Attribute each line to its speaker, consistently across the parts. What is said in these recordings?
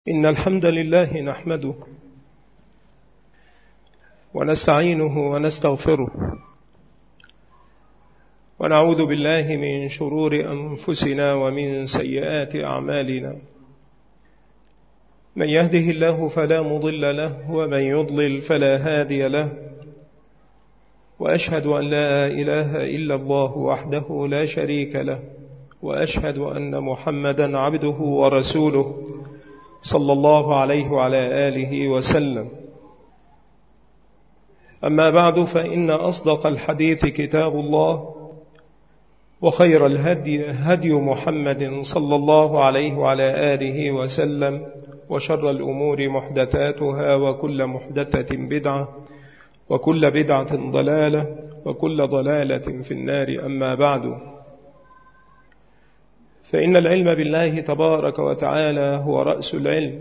Speaker 1: إن الحمد لله نحمده ونستعينه ونستغفره ونعوذ بالله من شرور أنفسنا ومن سيئات أعمالنا. من يهده الله فلا مضل له ومن يضلل فلا هادي له، وأشهد أن لا إله إلا الله وحده لا شريك له، وأشهد أن محمدا عبده ورسوله صلى الله عليه وعلى آله وسلم. أما بعد، فإن أصدق الحديث كتاب الله، وخير الهدي هدي محمد صلى الله عليه وعلى آله وسلم، وشر الأمور محدثاتها، وكل محدثة بدعة، وكل بدعة ضلالة، وكل ضلالة في النار. أما بعد، فإن العلم بالله تبارك وتعالى هو رأس العلم،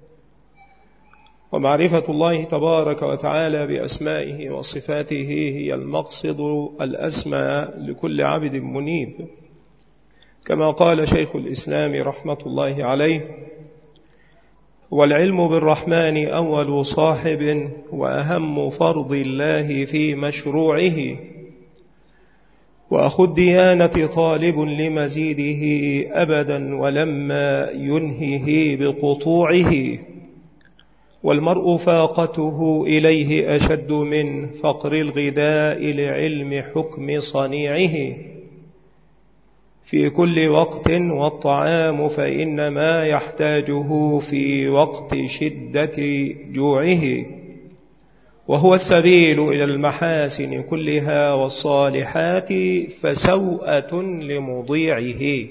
Speaker 1: ومعرفة الله تبارك وتعالى بأسمائه وصفاته هي المقصد الأسمى لكل عبد منيب، كما قال شيخ الإسلام رحمة الله عليه: والعلم بالرحمن أول صاحب، وأهم فرض الله في مشروعه، وأخو الديانة طالب لمزيده أبدا ولما ينهه بقطوعه، والمرء فاقته إليه أشد من فقر الغذاء لعلم حكم صنيعه، في كل وقت والطعام فإنما يحتاجه في وقت شدة جوعه، وهو السبيل إلى المحاسن كلها والصالحات فسوءة لمضيعه.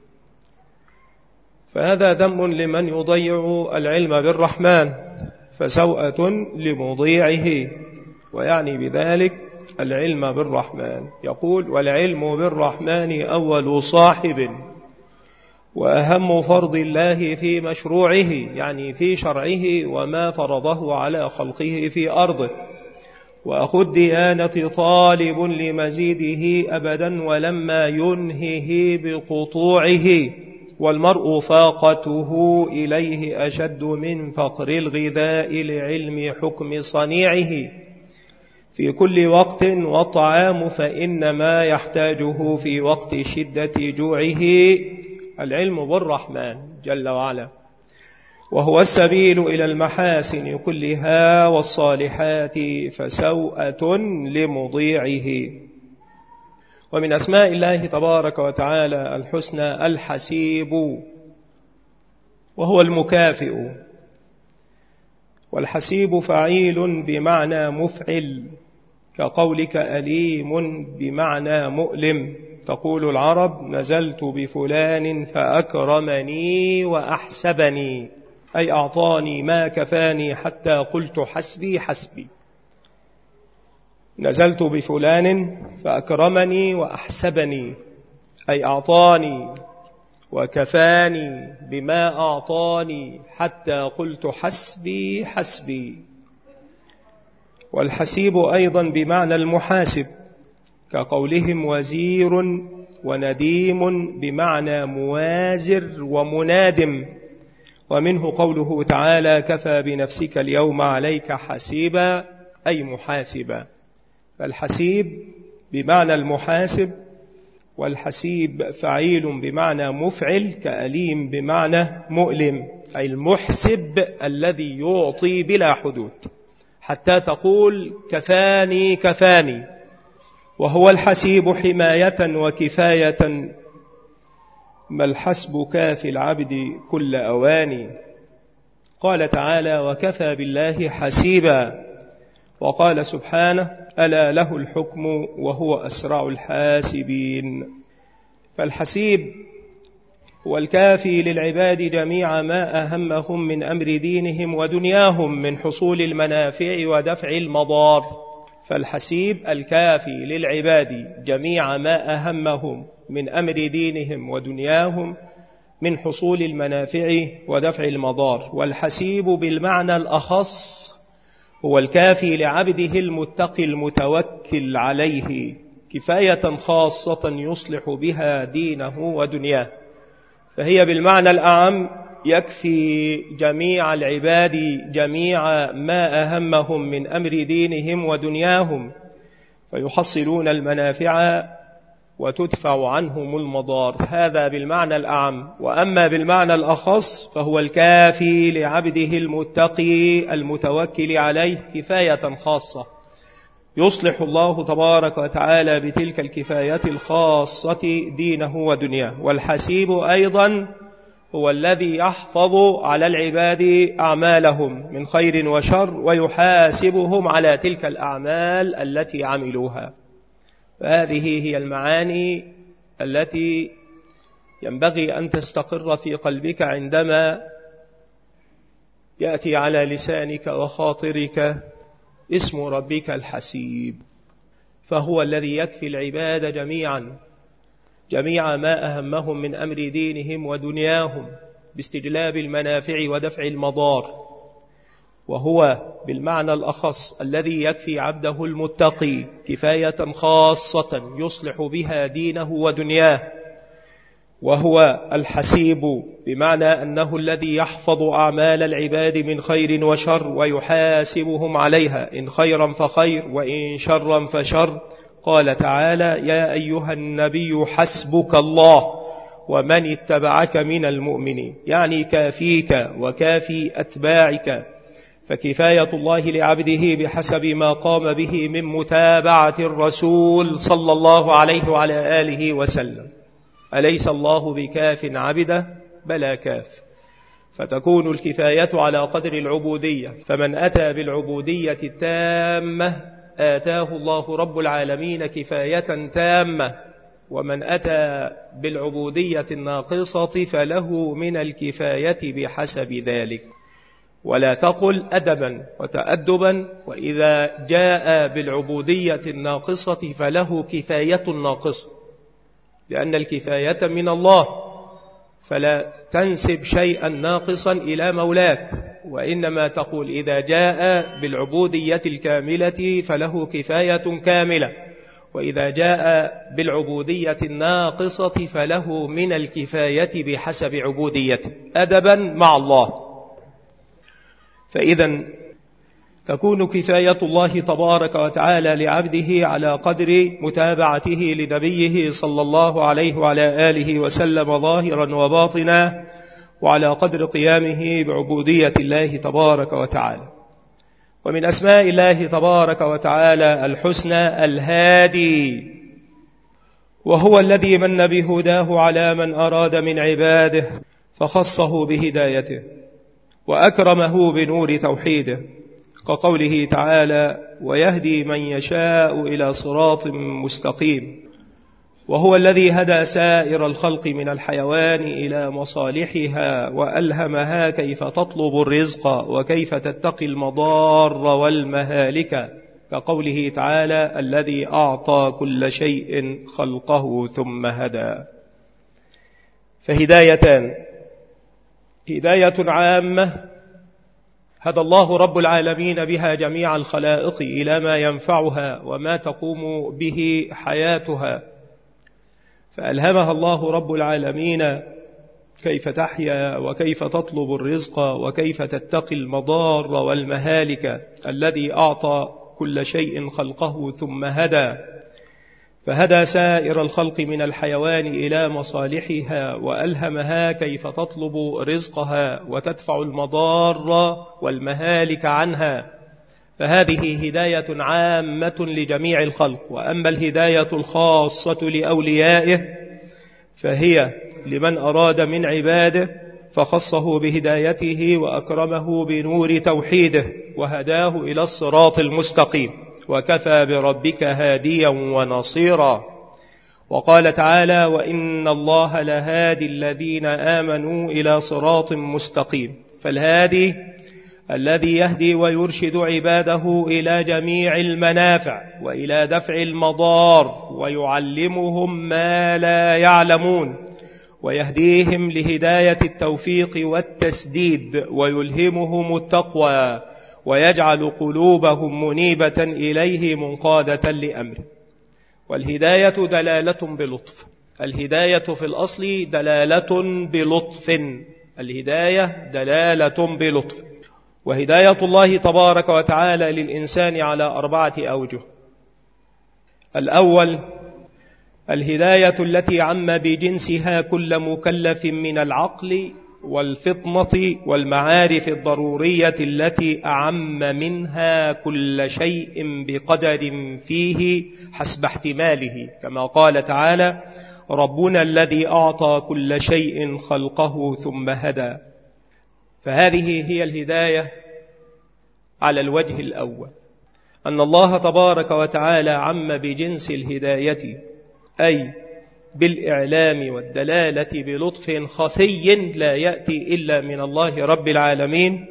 Speaker 1: فهذا ذم لمن يضيع العلم بالرحمن، فسوءة لمضيعه، ويعني بذلك العلم بالرحمن. يقول: والعلم بالرحمن أول صاحب، وأهم فرض الله في مشروعه، يعني في شرعه وما فرضه على خلقه في أرضه، وأخو الديانة طالب لمزيده أبدا ولما ينهه بقطوعه، والمرء فاقته إليه أشد من فقر الغذاء لعلم حكم صنيعه، في كل وقت والطعام فإنما يحتاجه في وقت شدة جوعه. العلم بالرحمن جل وعلا، وهو السبيل إلى المحاسن كلها والصالحات فسوءة لمضيعه. ومن أسماء الله تبارك وتعالى الحسنى الحسيب، وهو المكافئ، والحسيب فعيل بمعنى مفعل، كقولك أليم بمعنى مؤلم. تقول العرب: نزلت بفلان فأكرمني وأحسبني، أي أعطاني ما كفاني حتى قلت حسبي حسبي. نزلت بفلان فأكرمني وأحسبني، أي أعطاني وكفاني بما أعطاني حتى قلت حسبي حسبي. والحسيب أيضا بمعنى المحاسب، كقولهم وزير ونديم بمعنى موازر ومنادم. ومنه قوله تعالى: كفى بنفسك اليوم عليك حسيبا، أي محاسبا. فالحسيب بمعنى المحاسب، والحسيب فعيل بمعنى مفعل، كأليم بمعنى مؤلم، أي المحسب الذي يعطي بلا حدود حتى تقول كفاني كفاني. وهو الحسيب حماية وكفاية، ما الحسب كافي العبد كل أواني. قال تعالى: وكفى بالله حسيبا. وقال سبحانه: ألا له الحكم وهو أسرع الحاسبين. فالحسيب هو الكافي للعباد جميع ما أهمهم من أمر دينهم ودنياهم من حصول المنافع ودفع المضار. فالحسيب الكافي للعباد جميع ما أهمهم من أمر دينهم ودنياهم من حصول المنافع ودفع المضار. والحسيب بالمعنى الأخص هو الكافي لعبده المتقي المتوكل عليه كفاية خاصة يصلح بها دينه ودنياه. فهي بالمعنى الأعم يكفي جميع العباد جميع ما أهمهم من أمر دينهم ودنياهم، فيحصلون المنافع وتدفع عنهم المضار. هذا بالمعنى الأعم. وأما بالمعنى الأخص فهو الكافي لعبده المتقي المتوكل عليه كفاية خاصة، يصلح الله تبارك وتعالى بتلك الكفاية الخاصة دينه ودنياه. والحسيب أيضا هو الذي يحفظ على العباد أعمالهم من خير وشر ويحاسبهم على تلك الأعمال التي عملوها. فهذه هي المعاني التي ينبغي أن تستقر في قلبك عندما يأتي على لسانك وخاطرك اسم ربك الحسيب. فهو الذي يكفي العباد جميع ما أهمهم من أمر دينهم ودنياهم باستجلاب المنافع ودفع المضار. وهو بالمعنى الأخص الذي يكفي عبده المتقي كفاية خاصة يصلح بها دينه ودنياه. وهو الحسيب بمعنى أنه الذي يحفظ أعمال العباد من خير وشر ويحاسبهم عليها، إن خيرا فخير وإن شرا فشر. قال تعالى: يا أيها النبي حسبك الله ومن اتبعك من المؤمنين، يعني كافيك وكافي أتباعك. فكفاية الله لعبده بحسب ما قام به من متابعة الرسول صلى الله عليه وعلى آله وسلم. أليس الله بكاف عبده؟ بلى كاف. فتكون الكفاية على قدر العبودية، فمن أتى بالعبودية التامة آتاه الله رب العالمين كفاية تامة، ومن أتى بالعبودية الناقصة فله من الكفاية بحسب ذلك. ولا تقل أدبا وتأدبا، وإذا جاء بالعبودية الناقصة فله كفاية ناقصة، لأن الكفاية من الله، فلا تنسب شيئا ناقصا إلى مولاك، وإنما تقول إذا جاء بالعبودية الكاملة فله كفاية كاملة، وإذا جاء بالعبودية الناقصة فله من الكفاية بحسب عبوديته أدبا مع الله. فإذا تكون كفاية الله تبارك وتعالى لعبده على قدر متابعته لنبيه صلى الله عليه وعلى آله وسلم ظاهرا وباطنا، وعلى قدر قيامه بعبودية الله تبارك وتعالى. ومن أسماء الله تبارك وتعالى الحسنى الهادي، وهو الذي من بهداه على من أراد من عباده فخصه بهدايته وأكرمه بنور توحيده، كقوله تعالى: ويهدي من يشاء إلى صراط مستقيم. وهو الذي هدى سائر الخلق من الحيوان إلى مصالحها وألهمها كيف تطلب الرزق وكيف تتقي المضار والمهالك، كقوله تعالى: الذي أعطى كل شيء خلقه ثم هدى. فهدايتان: هداية عامة هدى الله رب العالمين بها جميع الخلائق إلى ما ينفعها وما تقوم به حياتها، فألهمها الله رب العالمين كيف تحيا وكيف تطلب الرزق وكيف تتقي المضار والمهالك. الذي أعطى كل شيء خلقه ثم هدى، فهدى سائر الخلق من الحيوان إلى مصالحها وألهمها كيف تطلب رزقها وتدفع المضار والمهالك عنها، فهذه هداية عامة لجميع الخلق. وأما الهداية الخاصة لأوليائه فهي لمن أراد من عباده فخصه بهدايته وأكرمه بنور توحيده وهداه إلى الصراط المستقيم، وكفى بربك هاديا ونصيرا. وقال تعالى: وإن الله لهادي الذين آمنوا إلى صراط مستقيم. فالهادي الذي يهدي ويرشد عباده إلى جميع المنافع وإلى دفع المضار، ويعلمهم ما لا يعلمون، ويهديهم لهداية التوفيق والتسديد، ويلهمهم التقوى، ويجعل قلوبهم منيبة إليه منقادة لأمره. والهداية دلالة بلطف. الهداية في الأصل دلالة بلطف، الهداية دلالة بلطف. وهداية الله تبارك وتعالى للإنسان على 4 أوجه. الأول الهداية التي عم بجنسها كل مكلف من العقل والفطنة والمعارف الضرورية التي أعم منها كل شيء بقدر فيه حسب احتماله، كما قال تعالى: ربنا الذي أعطى كل شيء خلقه ثم هدى. فهذه هي الهداية على الوجه الأول، أن الله تبارك وتعالى عم بجنس الهداية، أي بالإعلام والدلالة بلطف خفي لا يأتي إلا من الله رب العالمين،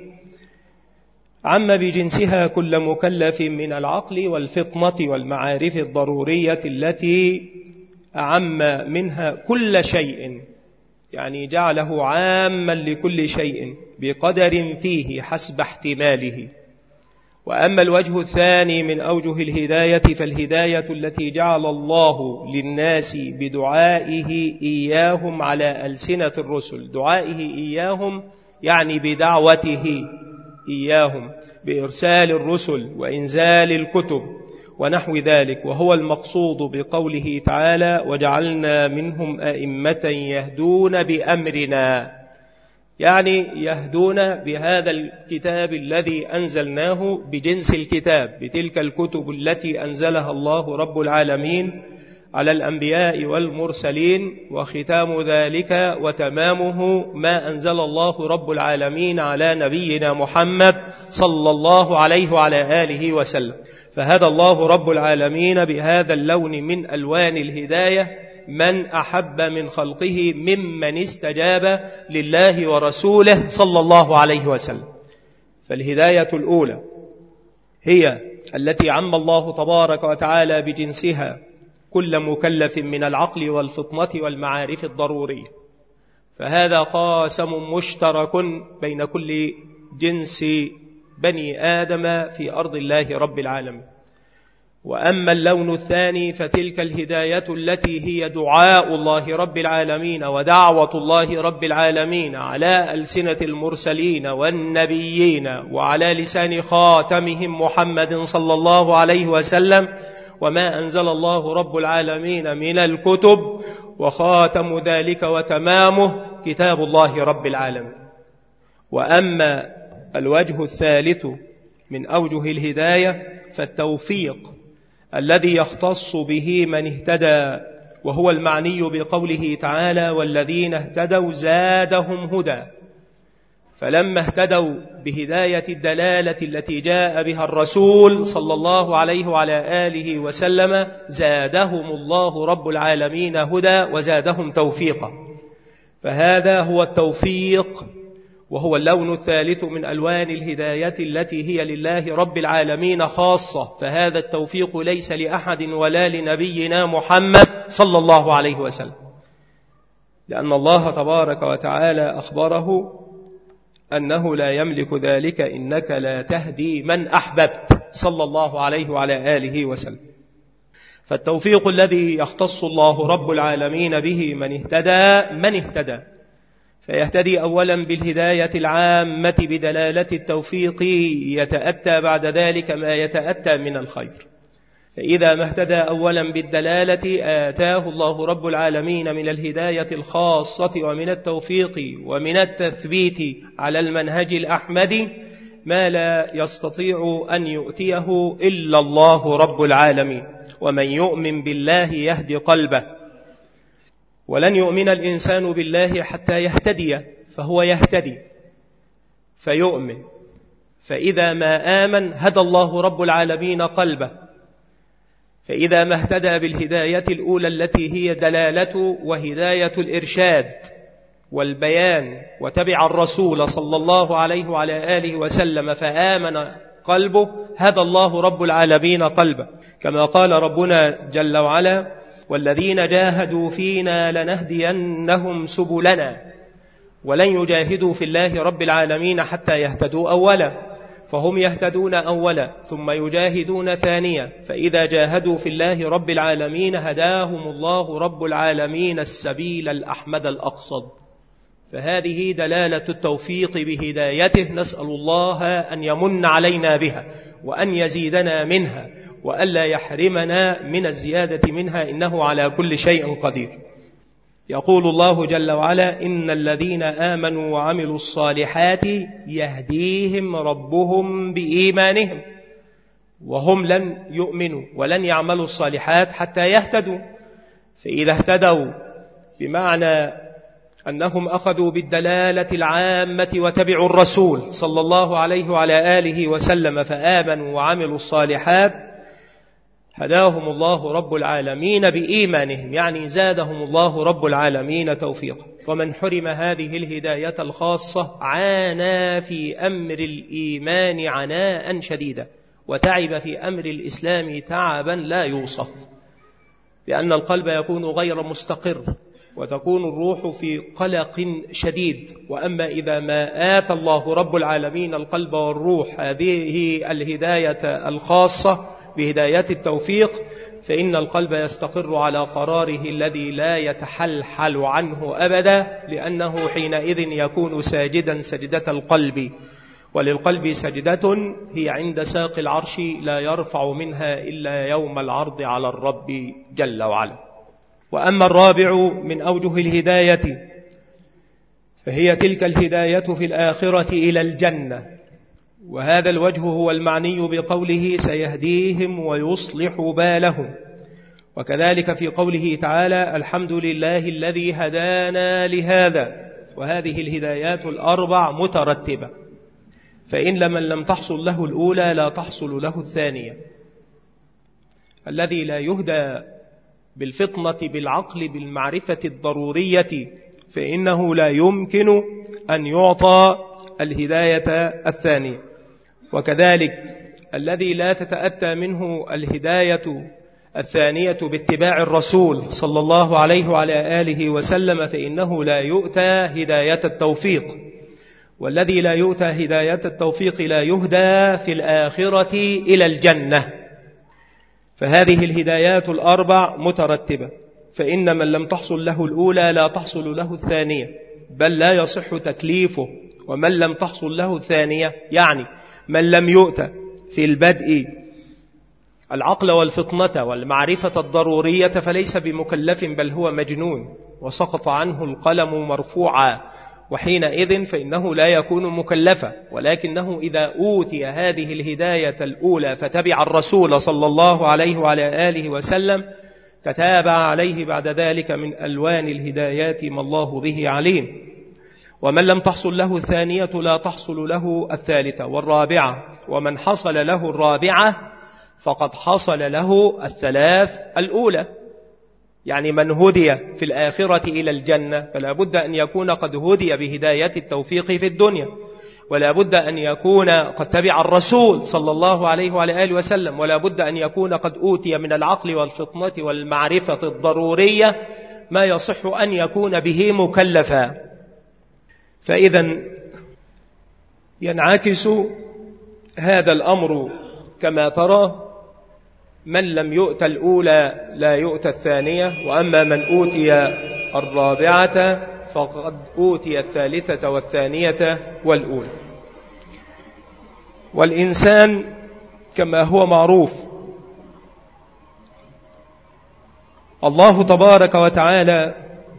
Speaker 1: عم بجنسها كل مكلف من العقل والفطنة والمعارف الضرورية التي أعم منها كل شيء، يعني جعله عاما لكل شيء بقدر فيه حسب احتماله. وأما الوجه الثاني من أوجه الهداية فالهداية التي جعل الله للناس بدعائه إياهم على ألسنة الرسل. دعائه إياهم يعني بدعوته إياهم، بإرسال الرسل وإنزال الكتب ونحو ذلك، وهو المقصود بقوله تعالى: وجعلنا منهم أئمة يهدون بأمرنا، يعني يهدون بهذا الكتاب الذي أنزلناه، بجنس الكتاب، بتلك الكتب التي أنزلها الله رب العالمين على الأنبياء والمرسلين، وختام ذلك وتمامه ما أنزل الله رب العالمين على نبينا محمد صلى الله عليه وعلى آله وسلم. فهدى الله رب العالمين بهذا اللون من ألوان الهداية من أحب من خلقه ممن استجاب لله ورسوله صلى الله عليه وسلم. فالهداية الأولى هي التي عم الله تبارك وتعالى بجنسها كل مكلف من العقل والفطنة والمعارف الضرورية، فهذا قاسم مشترك بين كل جنس بني آدم في أرض الله رب العالمين. وأما اللون الثاني فتلك الهداية التي هي دعاء الله رب العالمين ودعوة الله رب العالمين على ألسنة المرسلين والنبيين وعلى لسان خاتمهم محمد صلى الله عليه وسلم، وما أنزل الله رب العالمين من الكتب، وخاتم ذلك وتمامه كتاب الله رب العالمين. وأما الوجه الثالث من أوجه الهداية فالتوفيق الذي يختص به من اهتدى، وهو المعني بقوله تعالى: والذين اهتدوا زادهم هدى. فلما اهتدوا بهداية الدلالة التي جاء بها الرسول صلى الله عليه وعلى آله وسلم زادهم الله رب العالمين هدى وزادهم توفيقا. فهذا هو التوفيق، وهو اللون الثالث من ألوان الهداية التي هي لله رب العالمين خاصة. فهذا التوفيق ليس لأحد ولا لنبينا محمد صلى الله عليه وسلم، لأن الله تبارك وتعالى أخبره أنه لا يملك ذلك: إنك لا تهدي من أحببت، صلى الله عليه وعلى آله وسلم. فالتوفيق الذي يختص الله رب العالمين به من اهتدى فيهتدي أولا بالهداية العامة بدلالة التوفيق، يتأتى بعد ذلك ما يتأتى من الخير. فإذا ما اهتدى أولا بالدلالة آتاه الله رب العالمين من الهداية الخاصة ومن التوفيق ومن التثبيت على المنهج الأحمدي ما لا يستطيع أن يؤتيه إلا الله رب العالمين. ومن يؤمن بالله يهدي قلبه، ولن يؤمن الإنسان بالله حتى يهتدي، فهو يهتدي فيؤمن. فإذا ما آمن هدى الله رب العالمين قلبه. فإذا ما اهتدى بالهداية الأولى التي هي دلالة وهداية الإرشاد والبيان وتبع الرسول صلى الله عليه وعلى آله وسلم فآمن قلبه، هدى الله رب العالمين قلبه، كما قال ربنا جل وعلا: والذين جاهدوا فينا لنهدينهم سبلنا. ولن يجاهدوا في الله رب العالمين حتى يهتدوا أولا، فهم يهتدون أولا ثم يجاهدون ثانيا. فإذا جاهدوا في الله رب العالمين هداهم الله رب العالمين السبيل الأحمد الأقصد. فهذه دلالة التوفيق بهدايته، نسأل الله أن يمن علينا بها وأن يزيدنا منها وألا يحرمنا من الزيادة منها، إنه على كل شيء قدير. يقول الله جل وعلا: إن الذين آمنوا وعملوا الصالحات يهديهم ربهم بإيمانهم وهم لن يؤمنوا ولن يعملوا الصالحات حتى يهتدوا. فإذا اهتدوا بمعنى أنهم أخذوا بالدلالة العامة وتبعوا الرسول صلى الله عليه وعلى آله وسلم فآمنوا وعملوا الصالحات، هداهم الله رب العالمين بإيمانهم، يعني زادهم الله رب العالمين توفيقا. ومن حرم هذه الهداية الخاصة عانى في أمر الإيمان عناء شديدا، وتعب في أمر الإسلام تعبا لا يوصف، لأن القلب يكون غير مستقر وتكون الروح في قلق شديد. وأما إذا ما آتى الله رب العالمين القلب والروح هذه الهداية الخاصة بهداية التوفيق، فإن القلب يستقر على قراره الذي لا يتحلحل عنه أبدا، لأنه حينئذ يكون ساجدا سجدة القلب. وللقلب سجدة هي عند ساق العرش لا يرفع منها إلا يوم العرض على الرب جل وعلا. وأما الرابع من أوجه الهداية فهي تلك الهداية في الآخرة إلى الجنة، وهذا الوجه هو المعني بقوله سيهديهم ويصلح بالهم. وكذلك في قوله تعالى: الحمد لله الذي هدانا لهذا. وهذه الهدايات الأربع مترتبة، فإن من لم تحصل له الأولى لا تحصل له الثانية. الذي لا يهدى بالفطنة بالعقل بالمعرفة الضرورية فإنه لا يمكن أن يعطى الهداية الثانية. وكذلك الذي لا تتأتى منه الهداية الثانية باتباع الرسول صلى الله عليه وعلى آله وسلم فإنه لا يؤتى هداية التوفيق. والذي لا يؤتى هداية التوفيق لا يهدى في الآخرة إلى الجنة. فهذه الهدايات الأربع مترتبة، فإن من لم تحصل له الأولى لا تحصل له الثانية، بل لا يصح تكليفه. ومن لم تحصل له الثانية يعني من لم يؤتى في البدء العقل والفطنة والمعرفة الضرورية فليس بمكلف، بل هو مجنون وسقط عنه القلم مرفوعا، وحينئذ فإنه لا يكون مكلفا. ولكنه إذا أوتي هذه الهداية الأولى فتبع الرسول صلى الله عليه وعلى آله وسلم تتابع عليه بعد ذلك من ألوان الهدايات ما الله به عليم. ومن لم تحصل له الثانية لا تحصل له الثالثة والرابعة، ومن حصل له الرابعة فقد حصل له الثلاث الأولى. يعني من هدي في الآخرة إلى الجنة فلا بد أن يكون قد هدي بهداية التوفيق في الدنيا، ولا بد أن يكون قد تبع الرسول صلى الله عليه وعلى آله وسلم، ولا بد أن يكون قد أوتي من العقل والفطنة والمعرفة الضرورية ما يصح أن يكون به مكلفا. فإذا ينعكس هذا الأمر كما ترى: من لم يؤت الأولى لا يؤت الثانية، وأما من أوتي الرابعة فقد أوتي الثالثة والثانية والأولى. والإنسان كما هو معروف الله تبارك وتعالى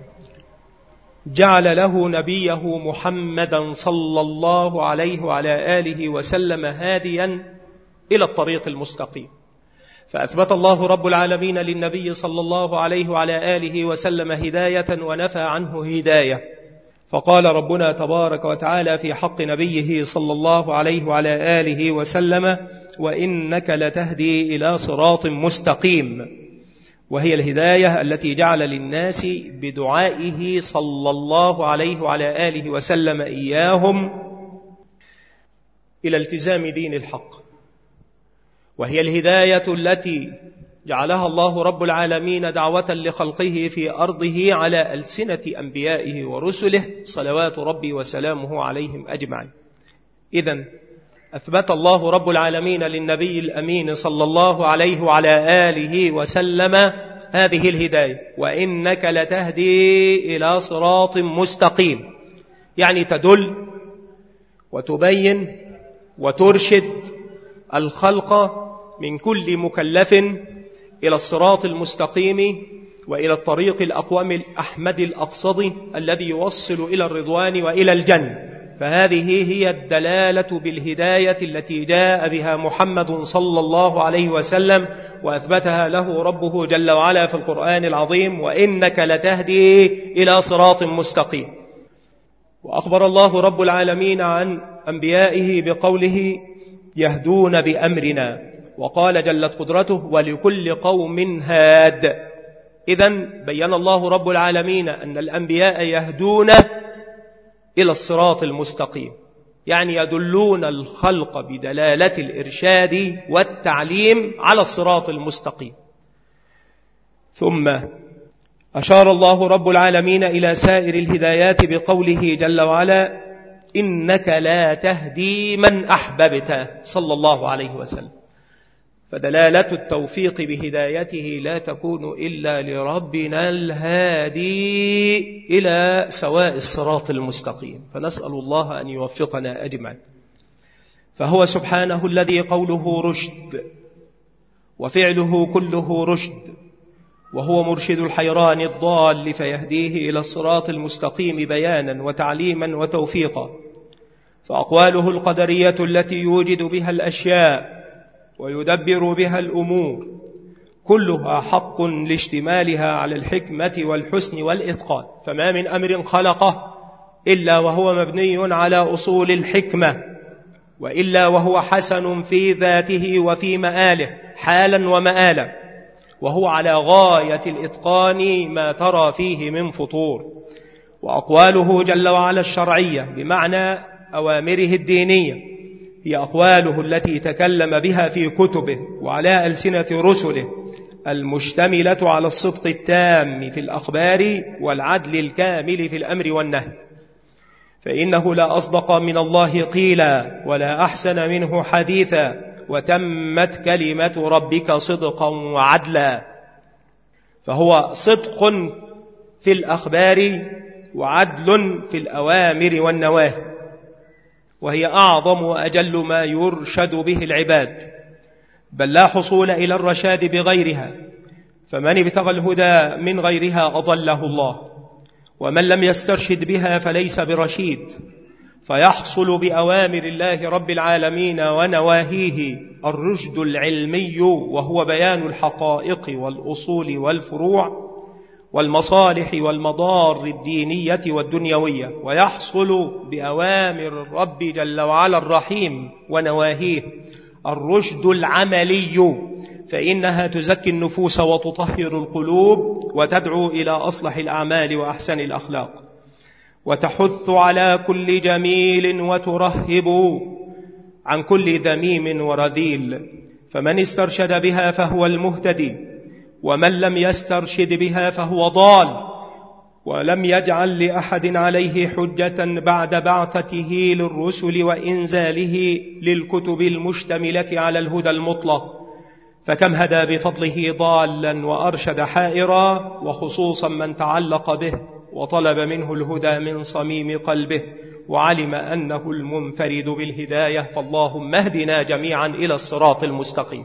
Speaker 1: جعل له نبيه محمدا صلى الله عليه وعلى آله وسلم هاديا إلى الطريق المستقيم، فأثبت الله رب العالمين للنبي صلى الله عليه وعلى آله وسلم هداية ونفى عنه هداية. فقال ربنا تبارك وتعالى في حق نبيه صلى الله عليه وعلى آله وسلم: وإنك لتهدي إلى صراط مستقيم، وهي الهداية التي جعل للناس بدعائه صلى الله عليه وعلى آله وسلم إياهم إلى التزام دين الحق، وهي الهداية التي جعلها الله رب العالمين دعوة لخلقه في أرضه على ألسنة أنبيائه ورسله صلوات ربي وسلامه عليهم أجمعين. إذن أثبت الله رب العالمين للنبي الأمين صلى الله عليه وعلى آله وسلم هذه الهداية: وإنك لتهدي إلى صراط مستقيم. يعني تدل وتبين وترشد الخلق من كل مكلف إلى الصراط المستقيم وإلى الطريق الأقوم الأحمد الأقصد الذي يوصل إلى الرضوان وإلى الجنة. فهذه هي الدلالة بالهداية التي جاء بها محمد صلى الله عليه وسلم، وأثبتها له ربه جل وعلا في القرآن العظيم: وإنك لتهدي إلى صراط مستقيم. وأخبر الله رب العالمين عن أنبيائه بقوله: يهدون بأمرنا. وقال جلت قدرته: ولكل قوم هاد. إذن بيّن الله رب العالمين أن الأنبياء يهدون إلى الصراط المستقيم، يعني يدلون الخلق بدلالة الإرشاد والتعليم على الصراط المستقيم. ثم أشار الله رب العالمين إلى سائر الهدايات بقوله جل وعلا: إنك لا تهدي من أحببت، صلى الله عليه وسلم. فدلالة التوفيق بهدايته لا تكون إلا لربنا الهادي إلى سواء الصراط المستقيم، فنسأل الله أن يوفقنا أجمعين. فهو سبحانه الذي قوله رشد وفعله كله رشد، وهو مرشد الحيران الضال فيهديه إلى الصراط المستقيم بيانا وتعليما وتوفيقا. فأقواله القدرية التي يوجد بها الأشياء ويدبر بها الأمور كلها حق لاشتمالها على الحكمة والحسن والإتقان، فما من أمر خلقه إلا وهو مبني على أصول الحكمة، وإلا وهو حسن في ذاته وفي مآله حالا ومآلا، وهو على غاية الإتقان ما ترى فيه من فطور. وأقواله جل وعلا الشرعية بمعنى أوامره الدينية هي أقواله التي تكلم بها في كتبه وعلى ألسنة رسله، المشتملة على الصدق التام في الأخبار والعدل الكامل في الأمر والنهي. فإنه لا أصدق من الله قيلا ولا أحسن منه حديثا، وتمت كلمة ربك صدقا وعدلا. فهو صدق في الأخبار وعدل في الأوامر والنواهي، وهي أعظم وأجل ما يرشد به العباد، بل لا حصول إلى الرشاد بغيرها. فمن ابتغى الهدى من غيرها أضله الله، ومن لم يسترشد بها فليس برشيد. فيحصل بأوامر الله رب العالمين ونواهيه الرشد العلمي، وهو بيان الحقائق والأصول والفروع والمصالح والمضار الدينية والدنيوية. ويحصل بأوامر الرب جل وعلا الرحيم ونواهيه الرشد العملي، فإنها تزكي النفوس وتطهر القلوب وتدعو إلى أصلح الأعمال وأحسن الأخلاق، وتحث على كل جميل وترهب عن كل ذميم ورذيل. فمن استرشد بها فهو المهتدي، ومن لم يسترشد بها فهو ضال. ولم يجعل لأحد عليه حجة بعد بعثته للرسل وإنزاله للكتب المشتملة على الهدى المطلق، فكم هدى بفضله ضالا وأرشد حائرا، وخصوصا من تعلق به وطلب منه الهدى من صميم قلبه وعلم أنه المنفرد بالهداية. فاللهم اهدنا جميعا إلى الصراط المستقيم.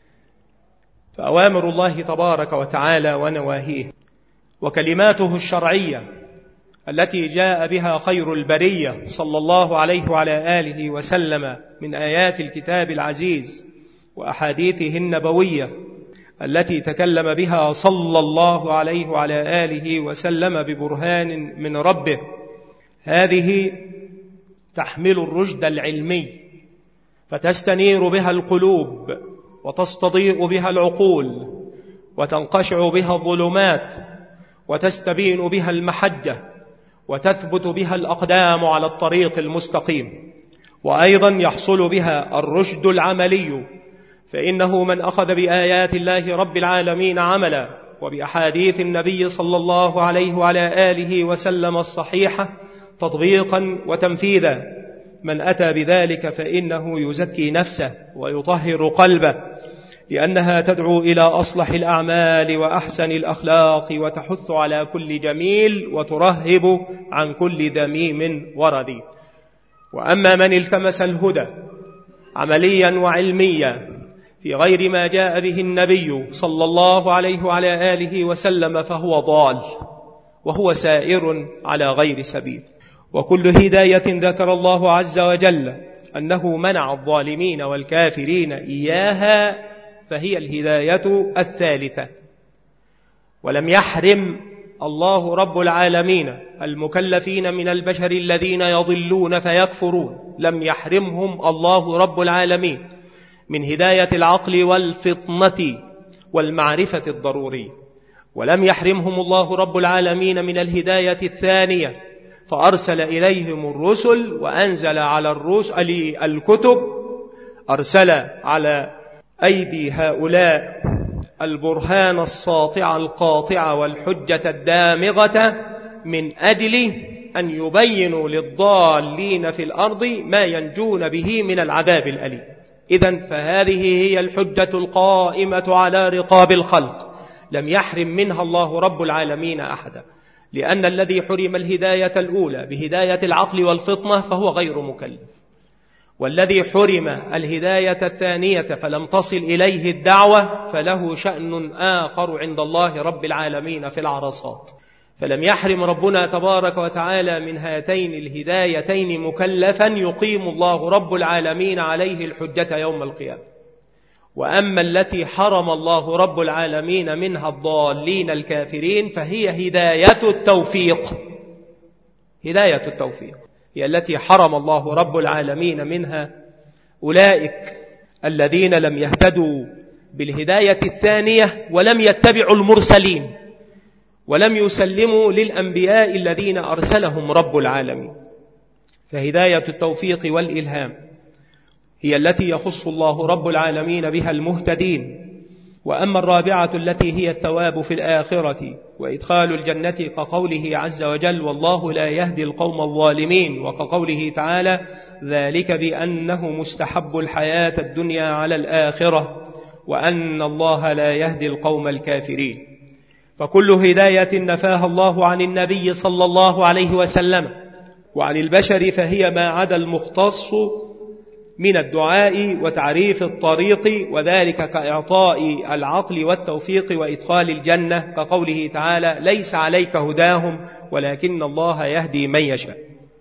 Speaker 1: فأوامر الله تبارك وتعالى ونواهيه وكلماته الشرعية التي جاء بها خير البرية صلى الله عليه وعلى آله وسلم من آيات الكتاب العزيز وأحاديثه النبوية التي تكلم بها صلى الله عليه وعلى آله وسلم ببرهان من ربه، هذه تحمل الرشد العلمي، فتستنير بها القلوب وتستضيء بها العقول وتنقشع بها الظلمات وتستبين بها المحجة وتثبت بها الأقدام على الطريق المستقيم. وأيضا يحصل بها الرشد العملي، فإنه من أخذ بآيات الله رب العالمين عملا وبأحاديث النبي صلى الله عليه وعلى آله وسلم الصحيحة تطبيقا وتنفيذا، من أتى بذلك فإنه يزكي نفسه ويطهر قلبه لأنها تدعو إلى أصلح الأعمال وأحسن الأخلاق، وتحث على كل جميل وترهب عن كل ذميم ورديء. وأما من التمس الهدى عمليا وعلميا في غير ما جاء به النبي صلى الله عليه وعلى آله وسلم فهو ضال، وهو سائر على غير سبيل. وكل هداية ذكر الله عز وجل أنه منع الظالمين والكافرين إياها فهي الهداية الثالثة. ولم يحرم الله رب العالمين المكلفين من البشر الذين يضلون فيكفرون، لم يحرمهم الله رب العالمين من هداية العقل والفطنة والمعرفة الضرورية، ولم يحرمهم الله رب العالمين من الهداية الثانية، فأرسل إليهم الرسل وأنزل على الرسل الكتب، أرسل على أيدي هؤلاء البرهان الساطع القاطع والحجة الدامغة من أجل أن يبينوا للضالين في الأرض ما ينجون به من العذاب الأليم. إذن فهذه هي الحجة القائمة على رقاب الخلق، لم يحرم منها الله رب العالمين أحدا، لأن الذي حرم الهداية الأولى بهداية العقل والفطنة فهو غير مكلف، والذي حرم الهداية الثانية فلم تصل إليه الدعوة فله شأن آخر عند الله رب العالمين في العرصات. فلم يحرم ربنا تبارك وتعالى من هاتين الهدايتين مكلفا يقيم الله رب العالمين عليه الحجة يوم القيامة. وأما التي حرم الله رب العالمين منها الضالين الكافرين فهي هداية التوفيق. هداية التوفيق هي التي حرم الله رب العالمين منها أولئك الذين لم يهتدوا بالهداية الثانية ولم يتبعوا المرسلين ولم يسلموا للأنبياء الذين أرسلهم رب العالمين. فهداية التوفيق والإلهام هي التي يخص الله رب العالمين بها المهتدين. وأما الرابعة التي هي الثواب في الآخرة وإدخال الجنة كقوله عز وجل والله لا يهدي القوم الظالمين، وكقوله تعالى ذلك بأنه مستحب الحياة الدنيا على الآخرة وأن الله لا يهدي القوم الكافرين. فكل هداية نفاها الله عن النبي صلى الله عليه وسلم وعن البشر فهي ما عدا المختص من الدعاء وتعريف الطريق، وذلك كإعطاء العقل والتوفيق وإدخال الجنة، كقوله تعالى ليس عليك هداهم ولكن الله يهدي من يشاء.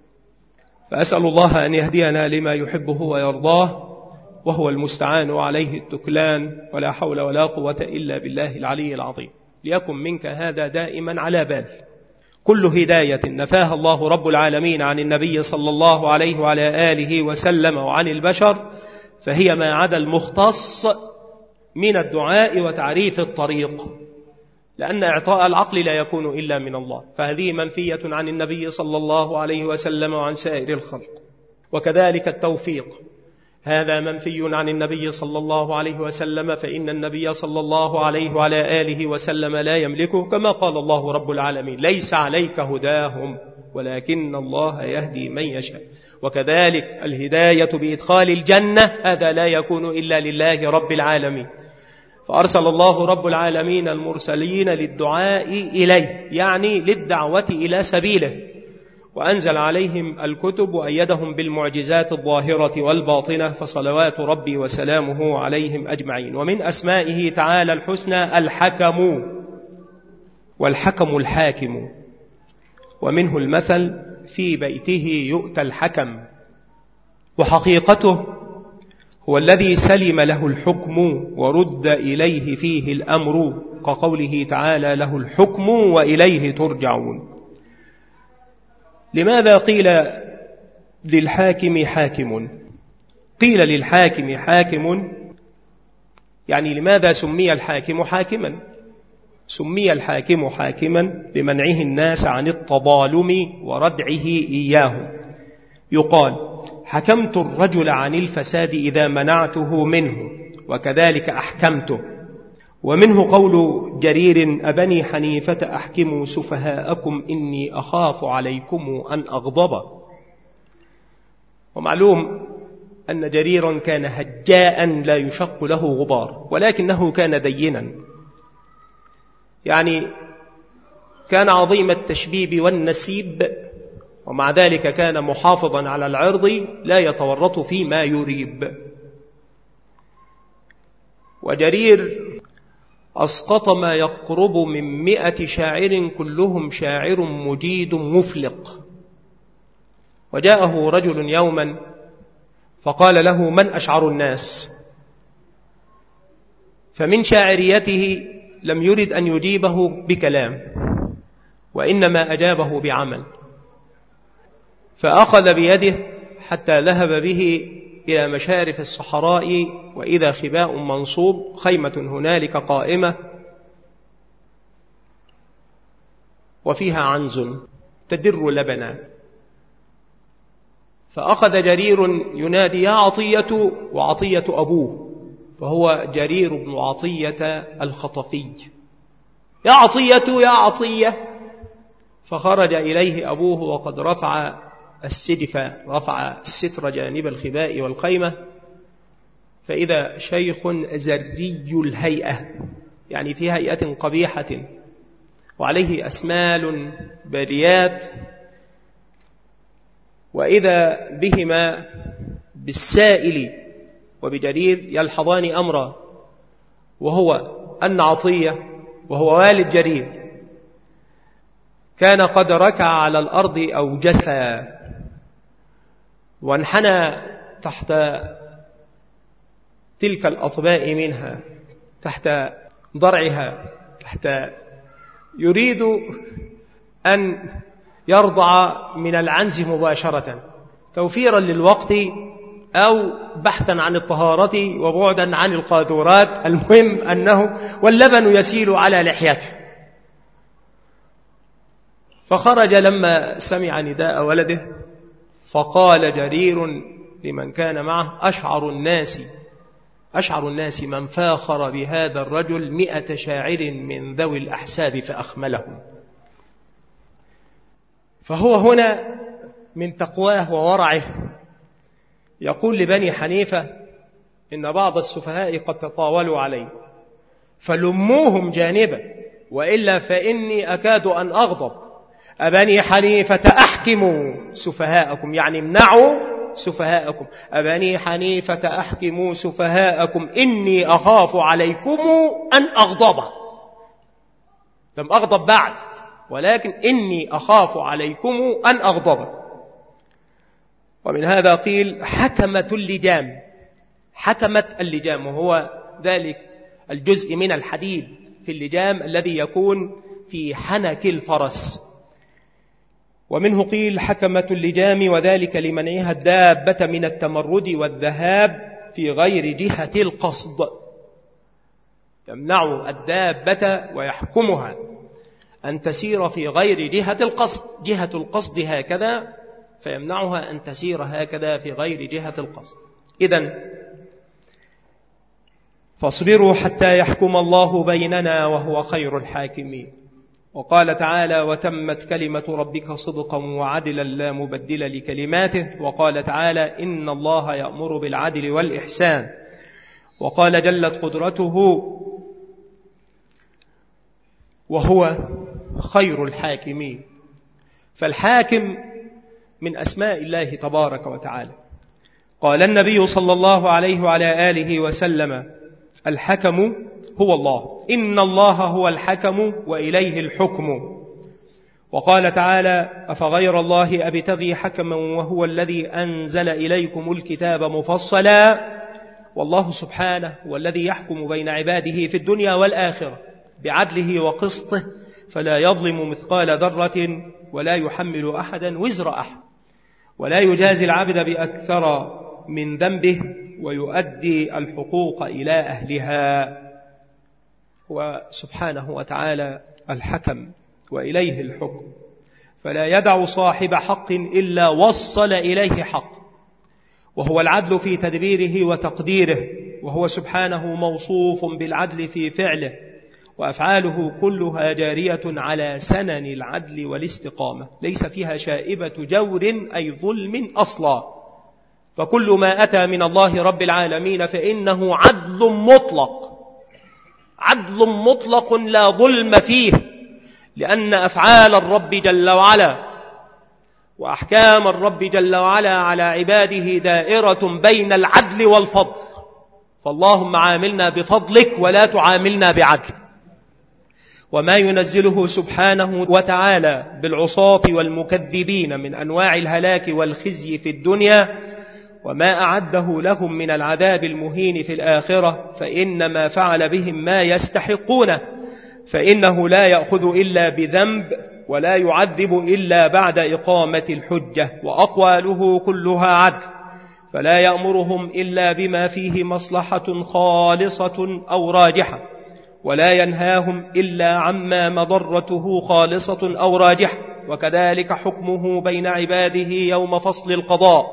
Speaker 1: فأسأل الله أن يهدينا لما يحبه ويرضاه، وهو المستعان وعليه التكلان، ولا حول ولا قوة إلا بالله العلي العظيم. ليكن منك هذا دائما على بال. كل هداية نفاها الله رب العالمين عن النبي صلى الله عليه وعلى آله وسلم وعن البشر فهي ما عدا المختص من الدعاء وتعريف الطريق، لأن إعطاء العقل لا يكون إلا من الله، فهذه منفية عن النبي صلى الله عليه وسلم وعن سائر الخلق. وكذلك التوفيق هذا منفي عن النبي صلى الله عليه وسلم، فإن النبي صلى الله عليه وعلى آله وسلم لا يملكه، كما قال الله رب العالمين ليس عليك هداهم ولكن الله يهدي من يشاء. وكذلك الهداية بإدخال الجنة هذا لا يكون إلا لله رب العالمين، فأرسل الله رب العالمين المرسلين للدعاء إليه، يعني للدعوة إلى سبيله، وأنزل عليهم الكتب وأيدهم بالمعجزات الظاهرة والباطنة، فصلوات ربي وسلامه عليهم أجمعين. ومن أسمائه تعالى الحسنى الحكم، والحكم الحاكم، ومنه المثل في بيته يؤتى الحكم، وحقيقته هو الذي سلم له الحكم ورد إليه فيه الأمر، كقوله تعالى له الحكم وإليه ترجعون. لماذا قيل للحاكم حاكم؟ قيل للحاكم حاكم يعني لماذا سمي الحاكم حاكما؟ سمي الحاكم حاكما لمنعه الناس عن التظالم وردعه إياه. يقال حكمت الرجل عن الفساد إذا منعته منه، وكذلك أحكمته. ومنه قول جرير أبني حنيفة أحكموا سفهاءكم إني أخاف عليكم أن أغضب. ومعلوم أن جريرا كان هجاء لا يشق له غبار، ولكنه كان دينا، يعني كان عظيم التشبيب والنسيب، ومع ذلك كان محافظا على العرض لا يتورط فيما يريب. وجرير أسقط ما يقرب من 100 شاعر كلهم شاعر مجيد مفلق. وجاءه رجل يوما فقال له: من أشعر الناس؟ فمن شاعريته لم يرد أن يجيبه بكلام، وإنما أجابه بعمل، فأخذ بيده حتى ذهب به إلى مشارف الصحراء، وإذا خباء منصوب، خيمة هنالك قائمة وفيها عنز تدر لبنا. فأخذ جرير ينادي: يا عطية، وعطية أبوه، فهو جرير بن عطية الخطفي، يا عطية يا عطية. فخرج إليه أبوه وقد رفع السجف، رفع الستر جانب الخباء والخيمة، فإذا شيخ زري الهيئة، يعني في هيئة قبيحة، وعليه أسمال باليات، وإذا بهما بالسائل وبجرير يلحظان أمرا، وهو أن عطية وهو والد جرير كان قد ركع على الأرض أو جثى وانحنى تحت تلك الأطباء منها، تحت ضرعها، يريد أن يرضع من العنز مباشرة توفيرا للوقت أو بحثا عن الطهارة وبعدا عن القاذورات، المهم أنه واللبن يسيل على لحيته. فخرج لما سمع نداء ولده، فقال جرير لمن كان معه: أشعر الناس من فاخر بهذا الرجل 100 شاعر من ذوي الأحساب فأخملهم. فهو هنا من تقواه وورعه يقول لبني حنيفة: إن بعض السفهاء قد تطاولوا علي فلموهم جانبا، وإلا فإني أكاد أن أغضب. أبني حنيفة أحكموا سفهاءكم، يعني امنعوا سفهاءكم. أبني حنيفة أحكموا سفهاءكم، إني أخاف عليكم أن أغضب. لم أغضب بعد، ولكن إني أخاف عليكم أن أغضب. ومن هذا قيل حتمة اللجام. حتمة اللجام وهو ذلك الجزء من الحديد في اللجام الذي يكون في حنك الفرس. ومنه قيل حكمة اللجام، وذلك لمنعها الدابة من التمرد والذهاب في غير جهة القصد. يمنع الدابة ويحكمها أن تسير في غير جهة القصد، جهة القصد هكذا، فيمنعها أن تسير هكذا في غير جهة القصد. إذن فاصبروا حتى يحكم الله بيننا وهو خير الحاكمين. وقال تعالى: وتمت كلمة ربك صدقا وعدلا لا مبدل لكلماته. وقال تعالى: إن الله يأمر بالعدل والإحسان. وقال جلت قدرته: وهو خير الحاكمين. فالحاكم من أسماء الله تبارك وتعالى. قال النبي صلى الله عليه وعلى آله وسلم: الحكم هو الله، إن الله هو الحكم وإليه الحكم. وقال تعالى: أفغير الله أبتغي حكما وهو الذي أنزل إليكم الكتاب مفصلا. والله سبحانه هو الذي يحكم بين عباده في الدنيا والآخرة بعدله وقسطه، فلا يظلم مثقال ذرة ولا يحمل أحدا وزر أحد، ولا يجازي العبد بأكثر من ذنبه، ويؤدي الحقوق إلى أهلها. وسبحانه وتعالى الحكم وإليه الحكم، فلا يدع صاحب حق إلا وصل إليه حق، وهو العدل في تدبيره وتقديره، وهو سبحانه موصوف بالعدل في فعله، وأفعاله كلها جارية على سنن العدل والاستقامة، ليس فيها شائبة جور أي ظلم أصلا. فكل ما أتى من الله رب العالمين فإنه عدل مطلق، عدل مطلق لا ظلم فيه، لأن أفعال الرب جل وعلا وأحكام الرب جل وعلا على عباده دائرة بين العدل والفضل. فاللهم عاملنا بفضلك ولا تعاملنا بعدل. وما ينزله سبحانه وتعالى بالعصاة والمكذبين من أنواع الهلاك والخزي في الدنيا وما أعده لهم من العذاب المهين في الآخرة فإنما فعل بهم ما يستحقونه، فإنه لا يأخذ إلا بذنب ولا يعذب إلا بعد إقامة الحجة، وأقواله كلها عدل، فلا يأمرهم إلا بما فيه مصلحة خالصة أو راجحة، ولا ينهاهم إلا عما مضرته خالصة أو راجحة. وكذلك حكمه بين عباده يوم فصل القضاء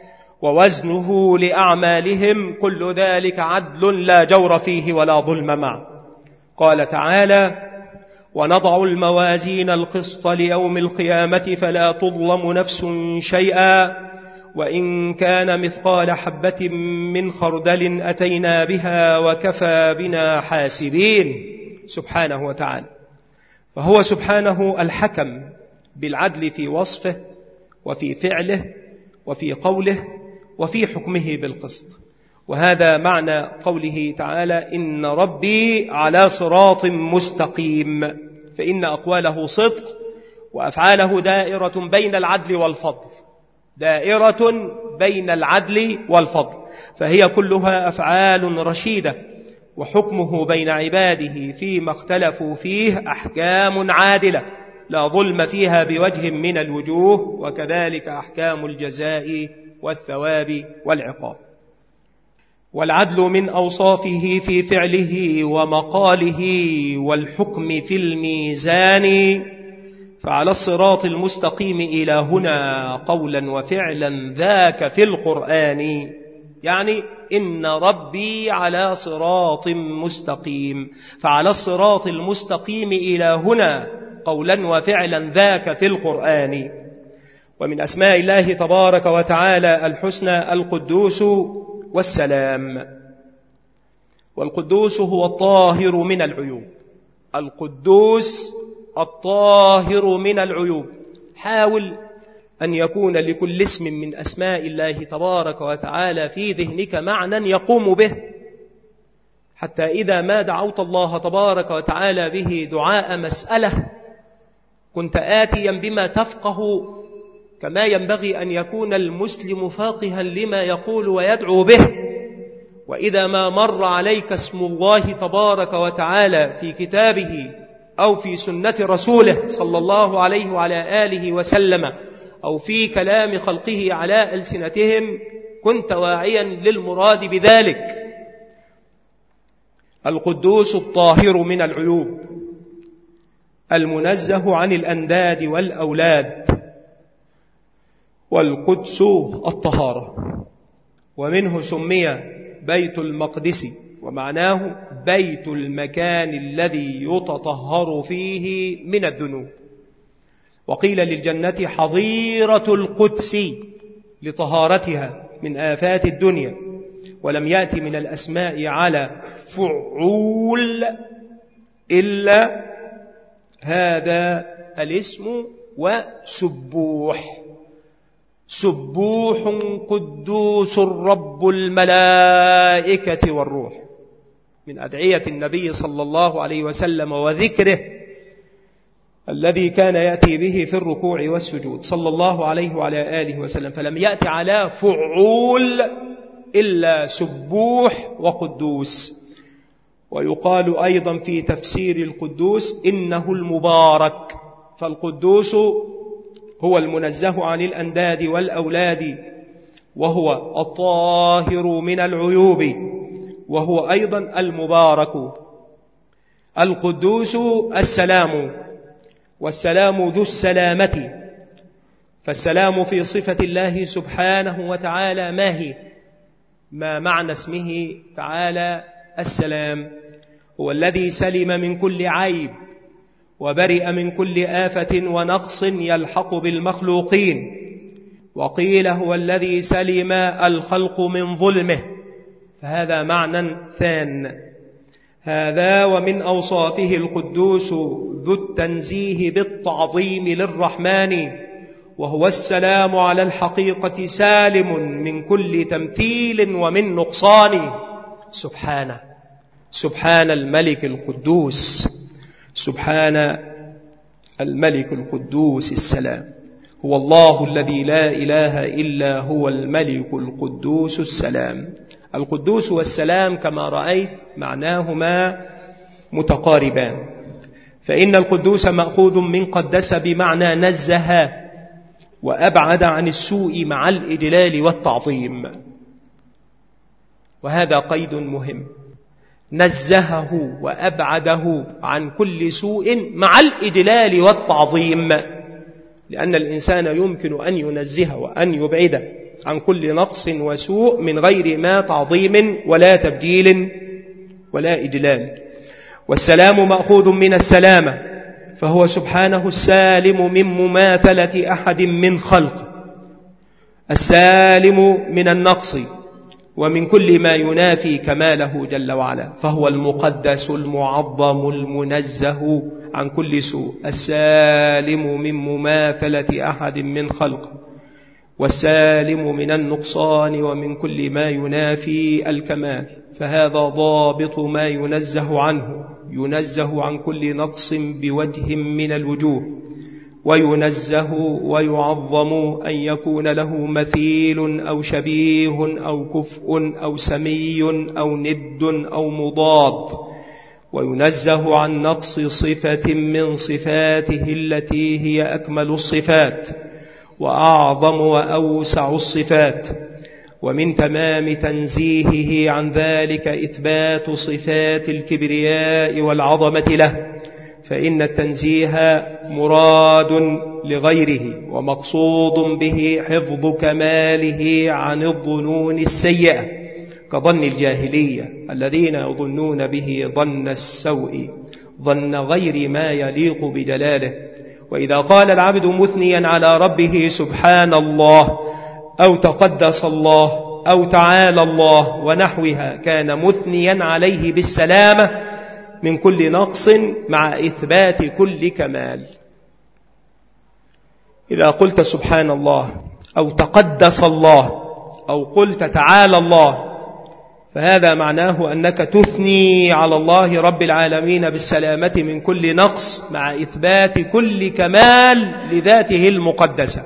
Speaker 1: ووزنه لأعمالهم، كل ذلك عدل لا جور فيه ولا ظلم معه. قال تعالى: ونضع الموازين القسط ليوم القيامة فلا تظلم نفس شيئا وإن كان مثقال حبة من خردل أتينا بها وكفى بنا حاسبين. سبحانه وتعالى، فهو سبحانه الحكم بالعدل في وصفه وفي فعله وفي قوله وفي حكمه بالقسط. وهذا معنى قوله تعالى: إن ربي على صراط مستقيم، فإن أقواله صدق وأفعاله دائرة بين العدل والفضل، دائرة بين العدل والفضل، فهي كلها أفعال رشيدة، وحكمه بين عباده فيما اختلفوا فيه أحكام عادلة لا ظلم فيها بوجه من الوجوه، وكذلك أحكام الجزاء والثواب والعقاب. والعدل من أوصافه في فعله ومقاله والحكم في الميزان، فعلى الصراط المستقيم إلى هنا قولا وفعلا ذاك في القرآن، يعني إن ربي على صراط مستقيم، فعلى الصراط المستقيم إلى هنا قولا وفعلا ذاك في القرآن. ومن أسماء الله تبارك وتعالى الحسنى القدوس والسلام. والقدوس هو الطاهر من العيوب، القدوس الطاهر من العيوب. حاول أن يكون لكل اسم من أسماء الله تبارك وتعالى في ذهنك معنى يقوم به، حتى إذا ما دعوت الله تبارك وتعالى به دعاء مسألة كنت آتيا بما تفقه، كما ينبغي أن يكون المسلم فاقها لما يقول ويدعو به. وإذا ما مر عليك اسم الله تبارك وتعالى في كتابه أو في سنة رسوله صلى الله عليه وعلى آله وسلم أو في كلام خلقه على ألسنتهم كنت واعيا للمراد بذلك. القدوس الطاهر من العيوب، المنزه عن الأنداد والأولاد، والقدس الطهارة. ومنه سمي بيت المقدس، ومعناه بيت المكان الذي يتطهر فيه من الذنوب. وقيل للجنة حظيرة القدس لطهارتها من آفات الدنيا. ولم يأتي من الأسماء على فعول إلا هذا الاسم وسبوح، سبوح قدوس رب الملائكة والروح، من أدعية النبي صلى الله عليه وسلم وذكره الذي كان يأتي به في الركوع والسجود صلى الله عليه وعلى آله وسلم. فلم يأتي على فعول إلا سبوح وقدوس. ويقال أيضا في تفسير القدوس إنه المبارك، فالقدوس هو المنزه عن الأنداد والأولاد، وهو الطاهر من العيوب، وهو أيضا المبارك. القدوس السلام، والسلام ذو السلامة، فالسلام في صفة الله سبحانه وتعالى ما هي؟ ما معنى اسمه تعالى السلام؟ هو الذي سلم من كل عيب وبرئ من كل آفة ونقص يلحق بالمخلوقين. وقيل هو الذي سلم الخلق من ظلمه، فهذا معنى ثان. هذا ومن أوصافه القدوس ذو التنزيه بالتعظيم للرحمن، وهو السلام على الحقيقة سالم من كل تمثيل ومن نقصان. سبحان الملك القدوس، سبحان الملك القدوس السلام. هو الله الذي لا إله إلا هو الملك القدوس السلام. القدوس والسلام كما رأيت معناهما متقاربان، فإن القدوس مأخوذ من قدس بمعنى نزه وأبعد عن السوء مع الإجلال والتعظيم، وهذا قيد مهم، نزهه وأبعده عن كل سوء مع الإجلال والتعظيم، لأن الإنسان يمكن أن ينزه وأن يبعد عن كل نقص وسوء من غير ما تعظيم ولا تبجيل ولا إجلال. والسلام مأخوذ من السلامة، فهو سبحانه السالم من مماثلة أحد من خلقه، السالم من النقص ومن كل ما ينافي كماله جل وعلا، فهو المقدس المعظم المنزه عن كل سوء، السالم من مماثلة أحد من خلقه، والسالم من النقصان ومن كل ما ينافي الكمال، فهذا ضابط ما ينزه عنه، ينزه عن كل نقص بوجه من الوجوه، وينزه ويعظم أن يكون له مثيل أو شبيه أو كفء أو سمي أو ند أو مضاد، وينزه عن نقص صفة من صفاته التي هي أكمل الصفات وأعظم وأوسع الصفات. ومن تمام تنزيهه عن ذلك إثبات صفات الكبرياء والعظمة له، فإن التنزيه مراد لغيره ومقصود به حفظ كماله عن الظنون السيئة، كظن الجاهلية الذين يظنون به ظن السوء، ظن غير ما يليق بجلاله. وإذا قال العبد مثنيا على ربه سبحان الله أو تقدس الله أو تعالى الله ونحوها، كان مثنيا عليه بالسلامة من كل نقص مع إثبات كل كمال. إذا قلت سبحان الله أو تقدس الله أو قلت تعالى الله، فهذا معناه أنك تثني على الله رب العالمين بالسلامة من كل نقص مع إثبات كل كمال لذاته المقدسة.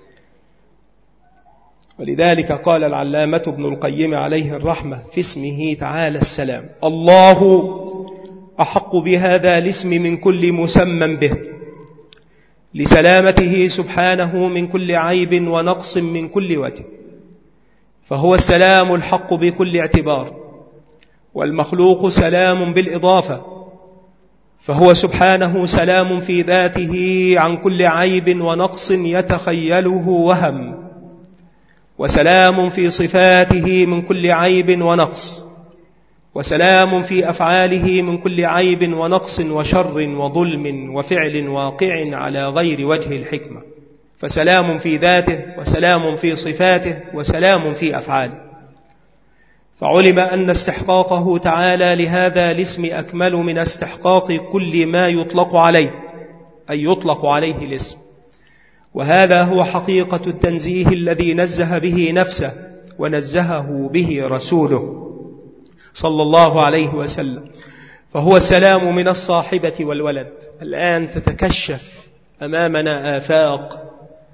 Speaker 1: ولذلك قال العلامة ابن القيم عليه الرحمة في اسمه تعالى السلام: الله أحق بهذا الاسم من كل مسمى به، لسلامته سبحانه من كل عيب ونقص من كل وجه، فهو السلام الحق بكل اعتبار، والمخلوق سلام بالإضافة، فهو سبحانه سلام في ذاته عن كل عيب ونقص يتخيله وهم، وسلام في صفاته من كل عيب ونقص، وسلام في أفعاله من كل عيب ونقص وشر وظلم وفعل واقع على غير وجه الحكمة، فسلام في ذاته وسلام في صفاته وسلام في أفعاله. فعلم أن استحقاقه تعالى لهذا الاسم أكمل من استحقاق كل ما يطلق عليه، أي يطلق عليه الاسم، وهذا هو حقيقة التنزيه الذي نزه به نفسه ونزهه به رسوله صلى الله عليه وسلم. فهو السلام من الصاحبة والولد. الآن تتكشف أمامنا آفاق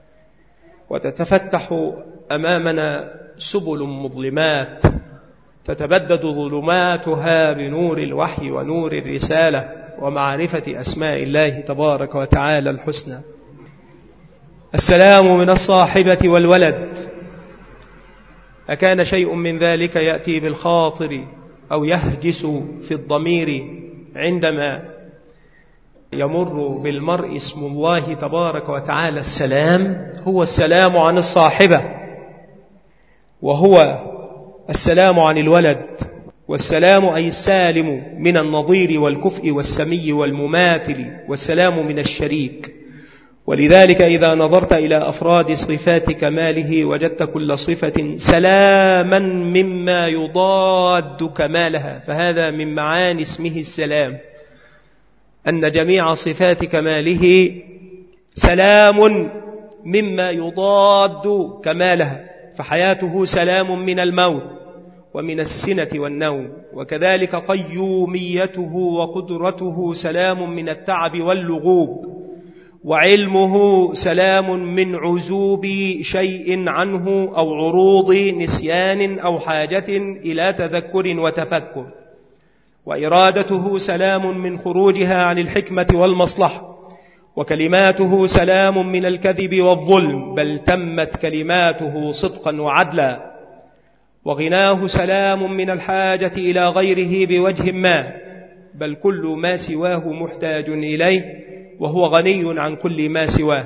Speaker 1: وتتفتح أمامنا سبل مظلمات تتبدد ظلماتها بنور الوحي ونور الرسالة ومعرفة أسماء الله تبارك وتعالى الحسنى. السلام من الصاحبة والولد. أكان شيء من ذلك يأتي بالخاطر أو يهجس في الضمير عندما يمر بالمرء اسم الله تبارك وتعالى السلام؟ هو السلام عن الصاحبة، وهو السلام عن الولد، والسلام أي السالم من النظير والكفء والسمي والمماثل، والسلام من الشريك، ولذلك إذا نظرت إلى أفراد صفات كماله وجدت كل صفة سلاما مما يضاد كمالها، فهذا من معاني اسمه السلام، أن جميع صفات كماله سلام مما يضاد كمالها، فحياته سلام من الموت ومن السنة والنوم، وكذلك قيوميته وقدرته سلام من التعب واللغوب، وعلمه سلام من عزوب شيء عنه أو عروض نسيان أو حاجة إلى تذكر وتفكر، وإرادته سلام من خروجها عن الحكمة والمصلحة، وكلماته سلام من الكذب والظلم، بل تمت كلماته صدقا وعدلا، وغناه سلام من الحاجة إلى غيره بوجه ما، بل كل ما سواه محتاج إليه وهو غني عن كل ما سواه،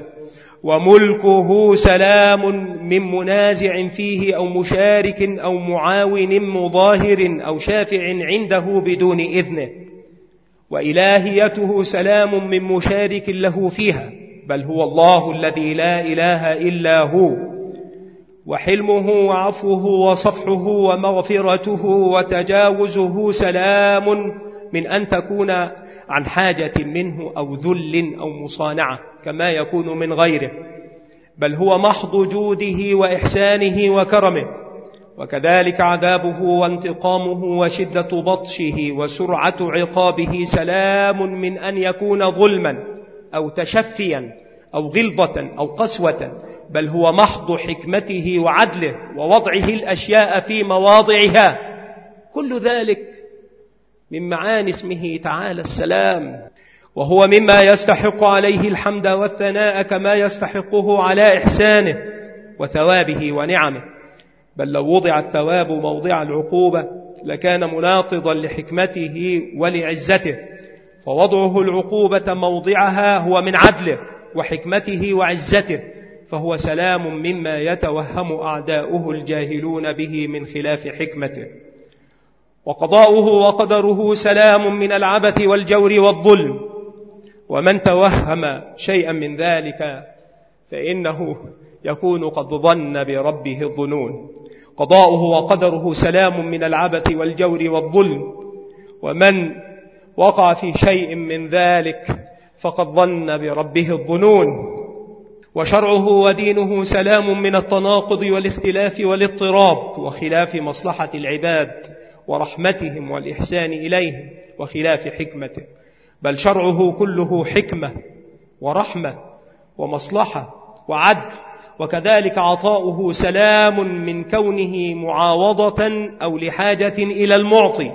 Speaker 1: وملكه سلام من منازع فيه أو مشارك أو معاون مظاهر أو شافع عنده بدون إذنه، وإلهيته سلام من مشارك له فيها، بل هو الله الذي لا إله إلا هو، وحلمه وعفوه وصفحه ومغفرته وتجاوزه سلام من أن تكون عن حاجة منه أو ذل أو مصانعة كما يكون من غيره، بل هو محض جوده وإحسانه وكرمه، وكذلك عذابه وانتقامه وشدة بطشه وسرعة عقابه سلام من أن يكون ظلما أو تشفيا أو غلظة أو قسوة، بل هو محض حكمته وعدله ووضعه الأشياء في مواضعها، كل ذلك من معاني اسمه تعالى السلام، وهو مما يستحق عليه الحمد والثناء كما يستحقه على إحسانه وثوابه ونعمه، بل لو وضع الثواب موضع العقوبة لكان مناقضا لحكمته ولعزته، فوضعه العقوبة موضعها هو من عدله وحكمته وعزته، فهو سلام مما يتوهم أعداؤه الجاهلون به من خلاف حكمته، وقضاؤه وقدره سلام من العبث والجور والظلم، ومن توهم شيئا من ذلك فإنه يكون قد ظن بربه الظنون. قضاؤه وقدره سلام من العبث والجور والظلم، ومن وقع في شيء من ذلك فقد ظن بربه الظنون. وشرعه ودينه سلام من التناقض والاختلاف والاضطراب وخلاف مصلحة العباد ورحمتهم والإحسان إليهم وخلاف حكمته، بل شرعه كله حكمة ورحمة ومصلحة وعدل، وكذلك عطاؤه سلام من كونه معاوضة أو لحاجة إلى المعطي،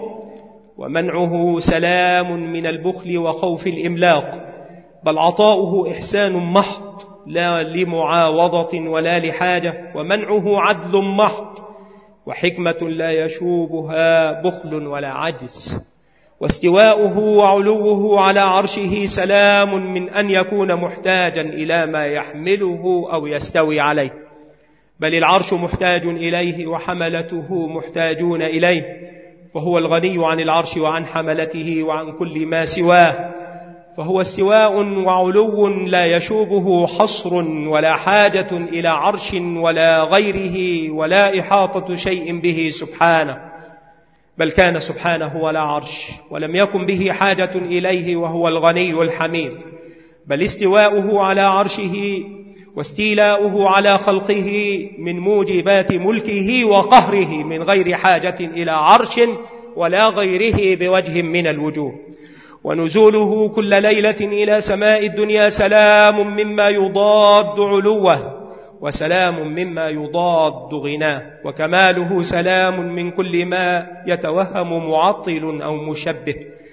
Speaker 1: ومنعه سلام من البخل وخوف الإملاق، بل عطاؤه إحسان محض لا لمعاوضة ولا لحاجة، ومنعه عدل محض وحكمة لا يشوبها بخل ولا عجز، واستواؤه وعلوه على عرشه سلام من أن يكون محتاجا إلى ما يحمله أو يستوي عليه، بل العرش محتاج إليه وحملته محتاجون إليه، فهو الغني عن العرش وعن حملته وعن كل ما سواه، فهو استواء وعلو لا يشوبه حصر ولا حاجة إلى عرش ولا غيره ولا إحاطة شيء به سبحانه، بل كان سبحانه ولا عرش ولم يكن به حاجة إليه وهو الغني الحميد، بل استواؤه على عرشه واستيلاؤه على خلقه من موجبات ملكه وقهره من غير حاجة إلى عرش ولا غيره بوجه من الوجوه، ونزوله كل ليلة إلى سماء الدنيا سلام مما يضاد علوه وسلام مما يضاد غناه، وكماله سلام من كل ما يتوهم معطل أو مشبه،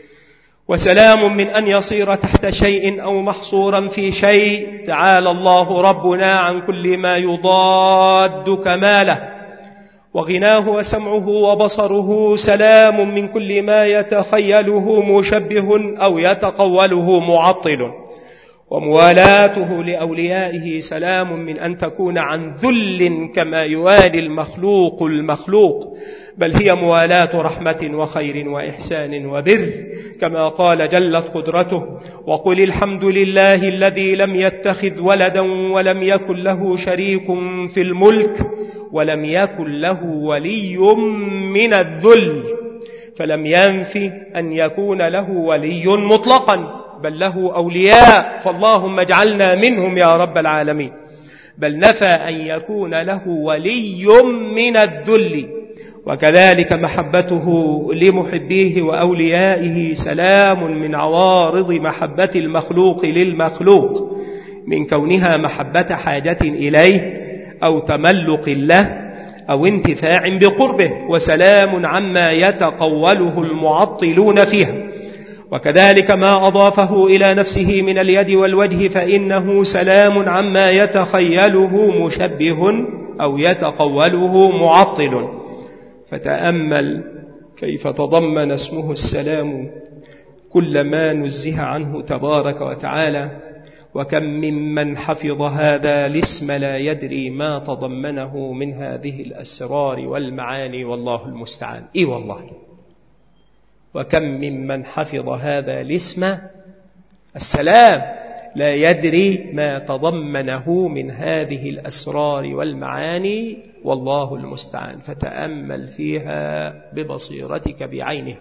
Speaker 1: وسلام من أن يصير تحت شيء أو محصورا في شيء، تعالى الله ربنا عن كل ما يضاد كماله، وغناه وسمعه وبصره سلام من كل ما يتخيله مشبه أو يتقوله معطل، وموالاته لأوليائه سلام من أن تكون عن ذل كما يوالي المخلوق، بل هي موالاة رحمة وخير وإحسان وبر، كما قال جلت قدرته: وقل الحمد لله الذي لم يتخذ ولدا ولم يكن له شريك في الملك ولم يكن له ولي من الذل. فلم ينف أن يكون له ولي مطلقا، بل له أولياء، فاللهم اجعلنا منهم يا رب العالمين. بل نفى أن يكون له ولي من الذل. وكذلك محبته لمحبيه وأوليائه سلام من عوارض محبة المخلوق للمخلوق، من كونها محبة حاجة إليه أو تملق له أو انتفاع بقربه، وسلام عما يتقوله المعطلون فيها. وكذلك ما أضافه إلى نفسه من اليد والوجه فإنه سلام عما يتخيله مشبه أو يتقوله معطل. فتأمل كيف تضمن اسمه السلام كل ما نزه عنه تبارك وتعالى، وكم ممن حفظ هذا الاسم لا يدري ما تضمنه من هذه الأسرار والمعاني، والله المستعان. والله وكم ممن حفظ هذا الاسم السلام لا يدري ما تضمنه من هذه الأسرار والمعاني، والله المستعان. فتأمل فيها ببصيرتك بعينها،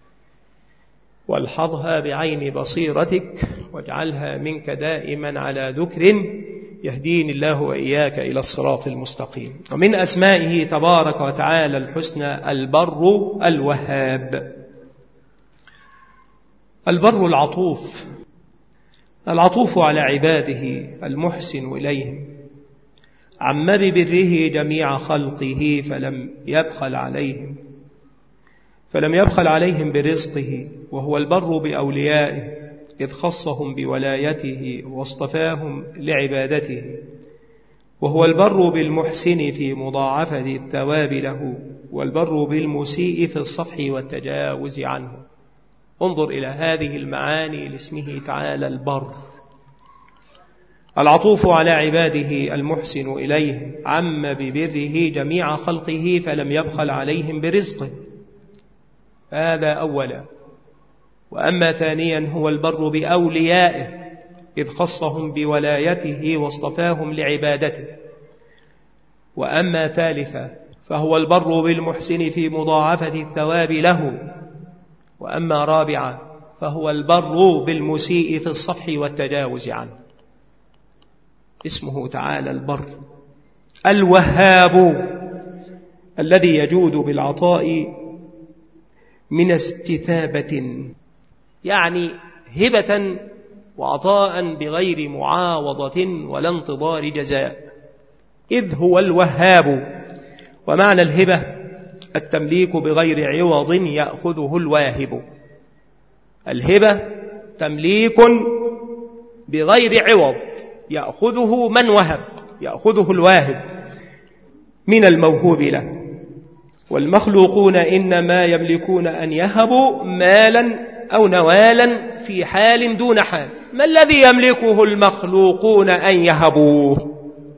Speaker 1: والحظها بعين بصيرتك، واجعلها منك دائما على ذكر، يهديني الله وإياك إلى الصراط المستقيم. ومن أسمائه تبارك وتعالى الحسنى البر الوهاب. البر العطوف على عباده المحسن إليهم، عم ببره جميع خلقه فلم يبخل عليهم برزقه، وهو البر بأوليائه إذ خصهم بولايته واصطفاهم لعبادته، وهو البر بالمحسن في مضاعفة الثواب له، والبر بالمسيء في الصفح والتجاوز عنه. انظر إلى هذه المعاني لاسمه تعالى البر، العطوف على عباده المحسن إليهم، عم ببره جميع خلقه فلم يبخل عليهم برزقه، هذا أولا. وأما ثانيا هو البر بأوليائه إذ خصهم بولايته واصطفاهم لعبادته. وأما ثالثا فهو البر بالمحسن في مضاعفة الثواب له. وأما رابعا فهو البر بالمسيء في الصفح والتجاوز عنه. اسمه تعالى البر الوهاب، الذي يجود بالعطاء من استثابة، يعني هبة وعطاء بغير معاوضة ولا انتظار جزاء، إذ هو الوهاب. ومعنى الهبة التمليك بغير عوض يأخذه الواهب. الهبة تمليك بغير عوض يأخذه من وهب، يأخذه الواهب من الموهوب له. والمخلوقون إنما يملكون أن يهبوا مالا أو نوالا في حال دون حال. ما الذي يملكه المخلوقون أن يهبوه؟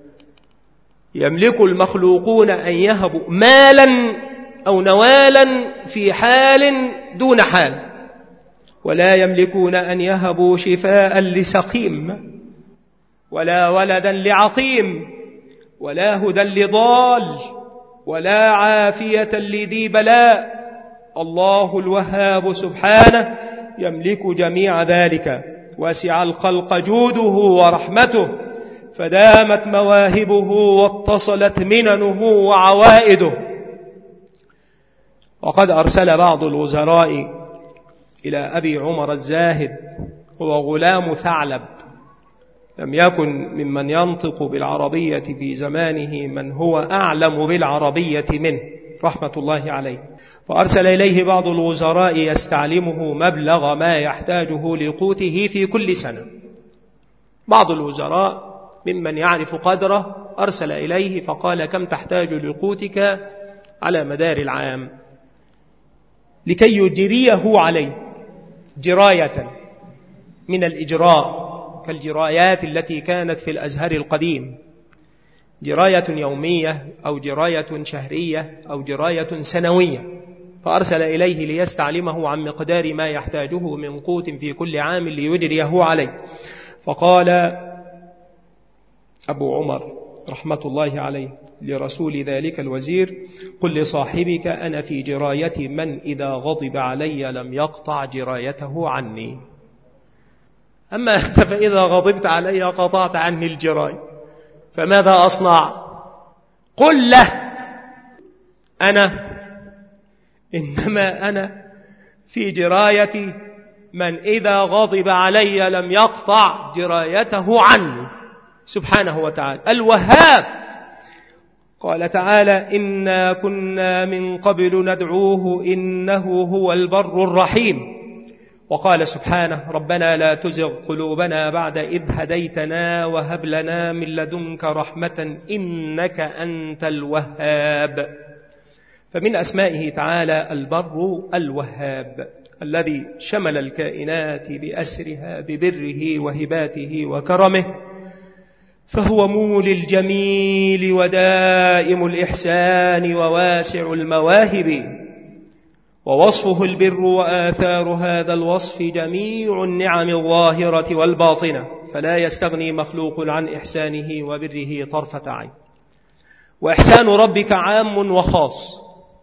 Speaker 1: يملك المخلوقون أن يهبوا مالا أو نوالا في حال دون حال، ولا يملكون أن يهبوا شفاء لسقيم، ولا ولدا لعقيم، ولا هدى لضال، ولا عافية لذي بلاء. الله الوهاب سبحانه يملك جميع ذلك، وسع الخلق جوده ورحمته، فدامت مواهبه واتصلت مننه وعوائده. وقد أرسل بعض الوزراء إلى أبي عمر الزاهد، هو غلام ثعلب، لم يكن ممن ينطق بالعربية في زمانه من هو أعلم بالعربية منه رحمة الله عليه، فأرسل إليه بعض الوزراء يستعلمه مبلغ ما يحتاجه لقوته في كل سنة. بعض الوزراء ممن يعرف قدره أرسل إليه فقال: كم تحتاج لقوتك على مدار العام؟ لكي يجريه عليه جراية من الإجراء كالجرايات التي كانت في الأزهر القديم، جراية يومية أو جراية شهرية أو جراية سنوية، فأرسل إليه ليستعلمه عن مقدار ما يحتاجه من قوت في كل عام ليجريه عليه. فقال أبو عمر رحمة الله عليه لرسول ذلك الوزير: قل لصاحبك أنا في جراية من إذا غضب علي لم يقطع جرايته عني، أما أنت فإذا غضبت علي قطعت عني الجراية، فماذا أصنع؟ قل له إنما أنا في جراية من إذا غضب علي لم يقطع جرايته عني، سبحانه وتعالى الوهاب. قال تعالى: إنا كنا من قبل ندعوه إنه هو البر الرحيم. وقال سبحانه: ربنا لا تزغ قلوبنا بعد إذ هديتنا وهب لنا من لدنك رحمة إنك أنت الوهاب. فمن أسمائه تعالى البر الوهاب، الذي شمل الكائنات بأسرها ببره وهباته وكرمه، فهو مولي الجميل ودائم الإحسان وواسع المواهب، ووصفه البر، وآثار هذا الوصف جميع النعم الظاهرة والباطنة، فلا يستغني مخلوق عن إحسانه وبره طرفة عين. وإحسان ربك عام وخاص،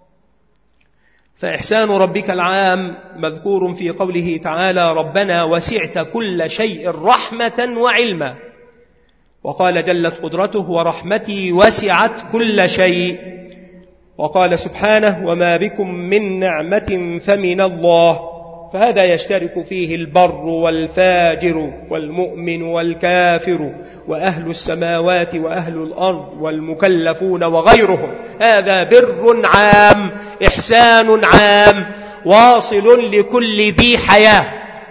Speaker 1: فإحسان ربك العام مذكور في قوله تعالى: ربنا وسعت كل شيء رحمة وعلما. وقال جلت قدرته: ورحمتي وسعت كل شيء. وقال سبحانه: وما بكم من نعمة فمن الله. فهذا يشترك فيه البر والفاجر والمؤمن والكافر وأهل السماوات وأهل الأرض والمكلفون وغيرهم. هذا بر عام، إحسان عام، واصل لكل ذي حياة.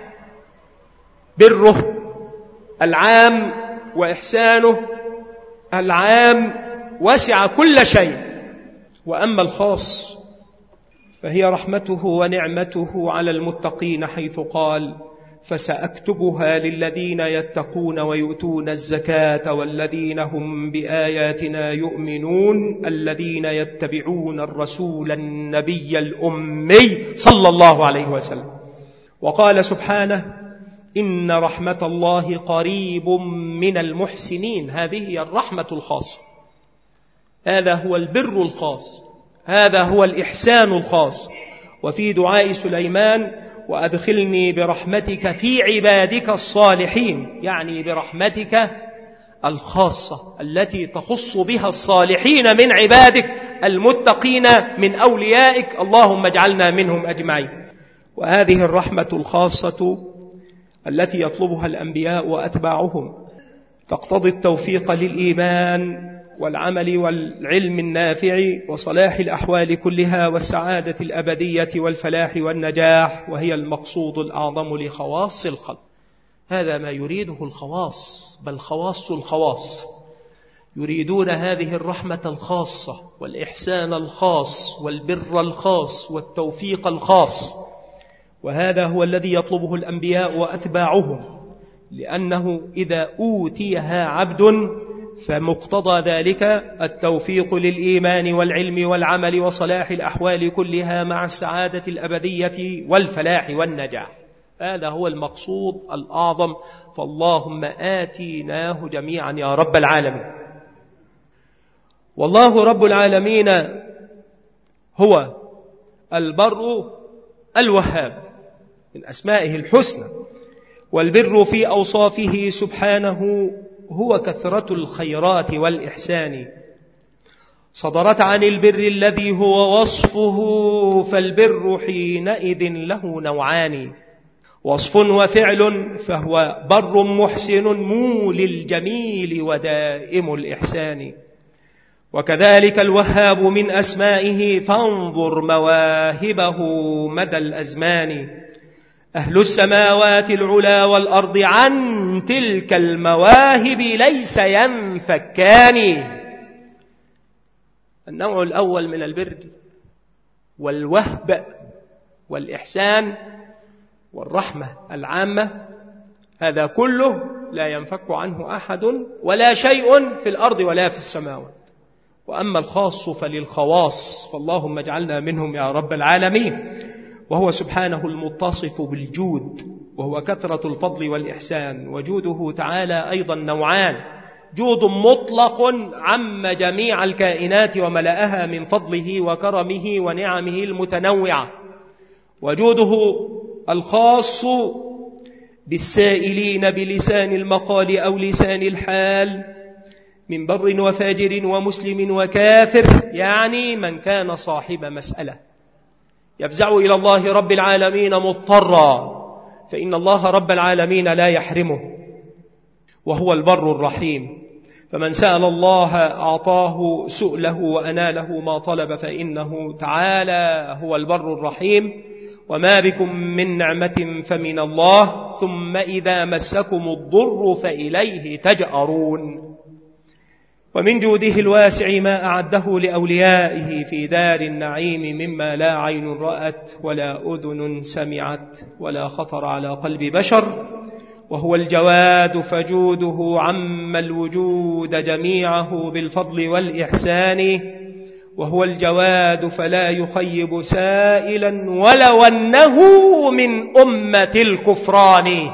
Speaker 1: بره العام وإحسانه العام وسع كل شيء. وأما الخاص فهي رحمته ونعمته على المتقين، حيث قال: فسأكتبها للذين يتقون ويؤتون الزكاة والذين هم بآياتنا يؤمنون الذين يتبعون الرسول النبي الأمي صلى الله عليه وسلم. وقال سبحانه: إن رحمة الله قريب من المحسنين. هذه هي الرحمة الخاصة، هذا هو البر الخاص، هذا هو الإحسان الخاص. وفي دعاء سليمان: وأدخلني برحمتك في عبادك الصالحين، يعني برحمتك الخاصة التي تخص بها الصالحين من عبادك المتقين من أوليائك، اللهم اجعلنا منهم أجمعين. وهذه الرحمة الخاصة التي يطلبها الأنبياء وأتباعهم تقتضي التوفيق للإيمان والعمل والعلم النافع وصلاح الأحوال كلها والسعادة الأبدية والفلاح والنجاح، وهي المقصود الأعظم لخواص الخلق. هذا ما يريده الخواص، بل خواص الخواص يريدون هذه الرحمة الخاصة والإحسان الخاص والبر الخاص والتوفيق الخاص. وهذا هو الذي يطلبه الأنبياء وأتباعهم، لأنه إذا أوتيها عبد فمقتضى ذلك التوفيق للإيمان والعلم والعمل وصلاح الأحوال كلها مع السعادة الأبدية والفلاح والنجاح. هذا هو المقصود الأعظم، فاللهم آتيناه جميعا يا رب العالمين. والله رب العالمين هو البر الوهاب من أسمائه الحسنى، والبر في أوصافه سبحانه هو كثرة الخيرات والإحسان. صدرت عن البر الذي هو وصفه، فالبر حينئذ له نوعان: وصف وفعل، فهو بر محسن مولي الجميل ودائم الإحسان. وكذلك الوهاب من أسمائه، فانظر مواهبه مدى الأزمان. أهل السماوات العلا والأرض عن تلك المواهب ليس ينفكان. النوع الأول من البر والوهب والإحسان والرحمة العامة، هذا كله لا ينفك عنه أحد ولا شيء في الأرض ولا في السماوات. وأما الخاص فللخواص، فاللهم اجعلنا منهم يا رب العالمين. وهو سبحانه المتصف بالجود، وهو كثرة الفضل والإحسان. وجوده تعالى أيضا نوعان: جود مطلق عم جميع الكائنات وملأها من فضله وكرمه ونعمه المتنوعة، وجوده الخاص بالسائلين بلسان المقال أو لسان الحال من بر وفاجر ومسلم وكافر، يعني من كان صاحب مسألة يفزع إلى الله رب العالمين مضطرا، فإن الله رب العالمين لا يحرمه، وهو البر الرحيم. فمن سأل الله أعطاه سؤله وأناله ما طلب، فإنه تعالى هو البر الرحيم. وما بكم من نعمة فمن الله، ثم إذا مسكم الضر فإليه تجأرون. ومن جوده الواسع ما أعده لأوليائه في دار النعيم مما لا عين رأت ولا أذن سمعت ولا خطر على قلب بشر. وهو الجواد، فجوده عم الوجود جميعه بالفضل والإحسان. وهو الجواد فلا يخيب سائلا ولو أنه من أمة الكفران،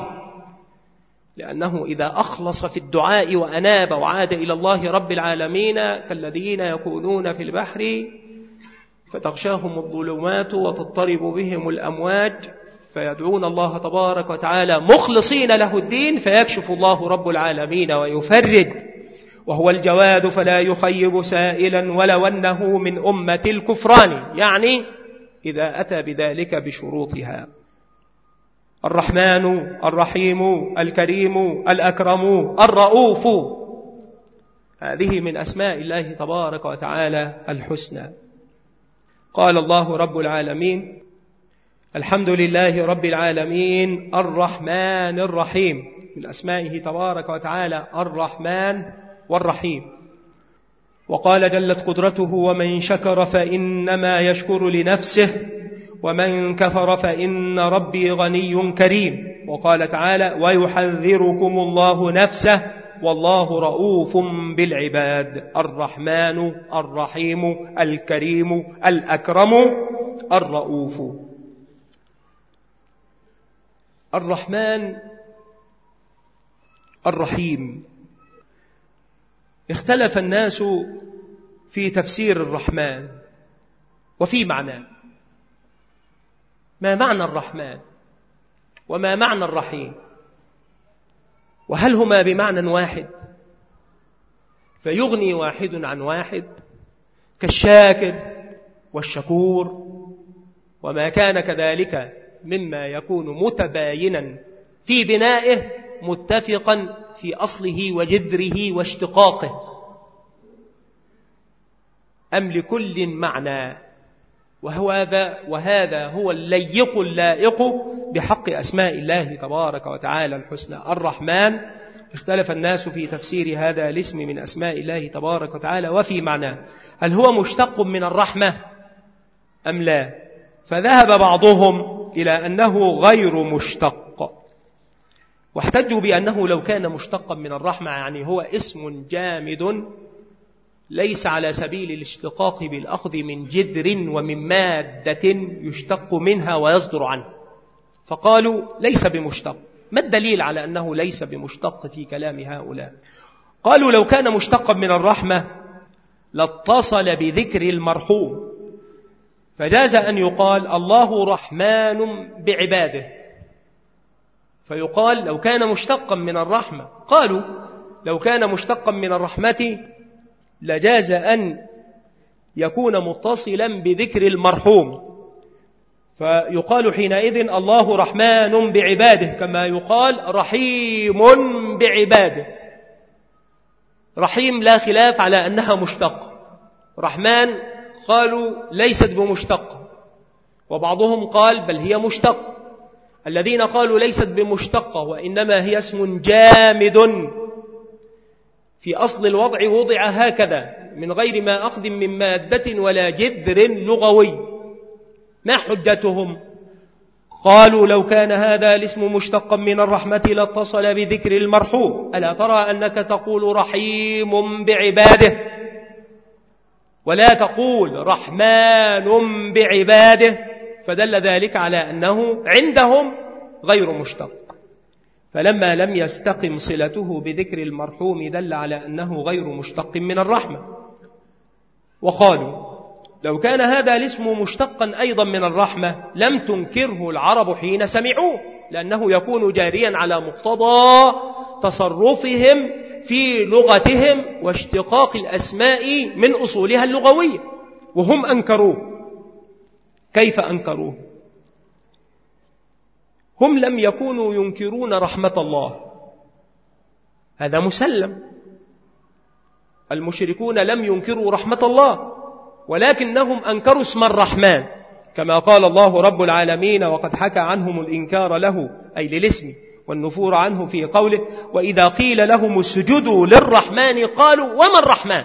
Speaker 1: لأنه إذا أخلص في الدعاء وأناب وعاد إلى الله رب العالمين كالذين يكونون في البحر فتغشاهم الظلمات وتضطرب بهم الأمواج، فيدعون الله تبارك وتعالى مخلصين له الدين فيكشف الله رب العالمين ويفرج. وهو الجواد فلا يخيب سائلا ولو أنه من أمة الكفران، يعني إذا أتى بذلك بشروطها: الرحمن الرحيم الكريم الأكرم الرؤوف. هذه من أسماء الله تبارك وتعالى الحسنى. قال الله رب العالمين: الحمد لله رب العالمين الرحمن الرحيم. من أسمائه تبارك وتعالى الرحمن والرحيم. وقال جلت قدرته: ومن شكر فإنما يشكر لنفسه ومن كفر فإن ربي غني كريم. وقال تعالى: ويحذركم الله نفسه والله رؤوف بالعباد. الرحمن الرحيم الكريم الأكرم الرؤوف. الرحمن الرحيم. اختلف الناس في تفسير الرحمن وفي معناه. ما معنى الرحمن وما معنى الرحيم؟ وهل هما بمعنى واحد فيغني واحد عن واحد كالشاكر والشكور، وما كان كذلك مما يكون متباينا في بنائه متفقا في أصله وجذره واشتقاقه، أم لكل معنى؟ وهذا هو الليق اللائق بحق أسماء الله تبارك وتعالى الحسنى. الرحمن اختلف الناس في تفسير هذا الاسم من أسماء الله تبارك وتعالى وفي معناه، هل هو مشتق من الرحمة أم لا؟ فذهب بعضهم إلى أنه غير مشتق، واحتجوا بأنه لو كان مشتقا من الرحمة يعني هو اسم جامد ليس على سبيل الاشتقاق بالأخذ من جذر ومن مادة يشتق منها ويصدر عنه، فقالوا ليس بمشتق. ما الدليل على أنه ليس بمشتق في كلام هؤلاء؟ قالوا لو كان مشتقا من الرحمة لاتصل بذكر المرحوم، فجاز أن يقال الله رحمن بعباده، فيقال لو كان مشتقا من الرحمة. قالوا لو كان مشتقا من الرحمة لجاز أن يكون متصلا بذكر المرحوم، فيقال حينئذ الله رحمن بعباده، كما يقال رحيم بعباده. رحيم لا خلاف على أنها مشتقة، رحمن قالوا ليست بمشتقة، وبعضهم قال بل هي مشتقة. الذين قالوا ليست بمشتقة وإنما هي اسم جامد في أصل الوضع وضع هكذا من غير ما أخذ من مادة ولا جذر لغوي، ما حجتهم؟ قالوا لو كان هذا الاسم مشتقا من الرحمة لاتصل بذكر المرحوم. ألا ترى أنك تقول رحيم بعباده ولا تقول رحمن بعباده، فدل ذلك على أنه عندهم غير مشتق. فلما لم يستقم صلته بذكر المرحوم دل على أنه غير مشتق من الرحمة. وقالوا لو كان هذا الاسم مشتقا أيضا من الرحمة لم تنكره العرب حين سمعوه، لأنه يكون جاريا على مقتضى تصرفهم في لغتهم واشتقاق الأسماء من أصولها اللغوية، وهم أنكروه. كيف أنكروه؟ هم لم يكونوا ينكرون رحمة الله، هذا مسلم. المشركون لم ينكروا رحمة الله، ولكنهم أنكروا اسم الرحمن، كما قال الله رب العالمين وقد حكى عنهم الإنكار له أي للاسم والنفور عنه في قوله وإذا قيل لهم اسجدوا للرحمن قالوا وما الرحمن،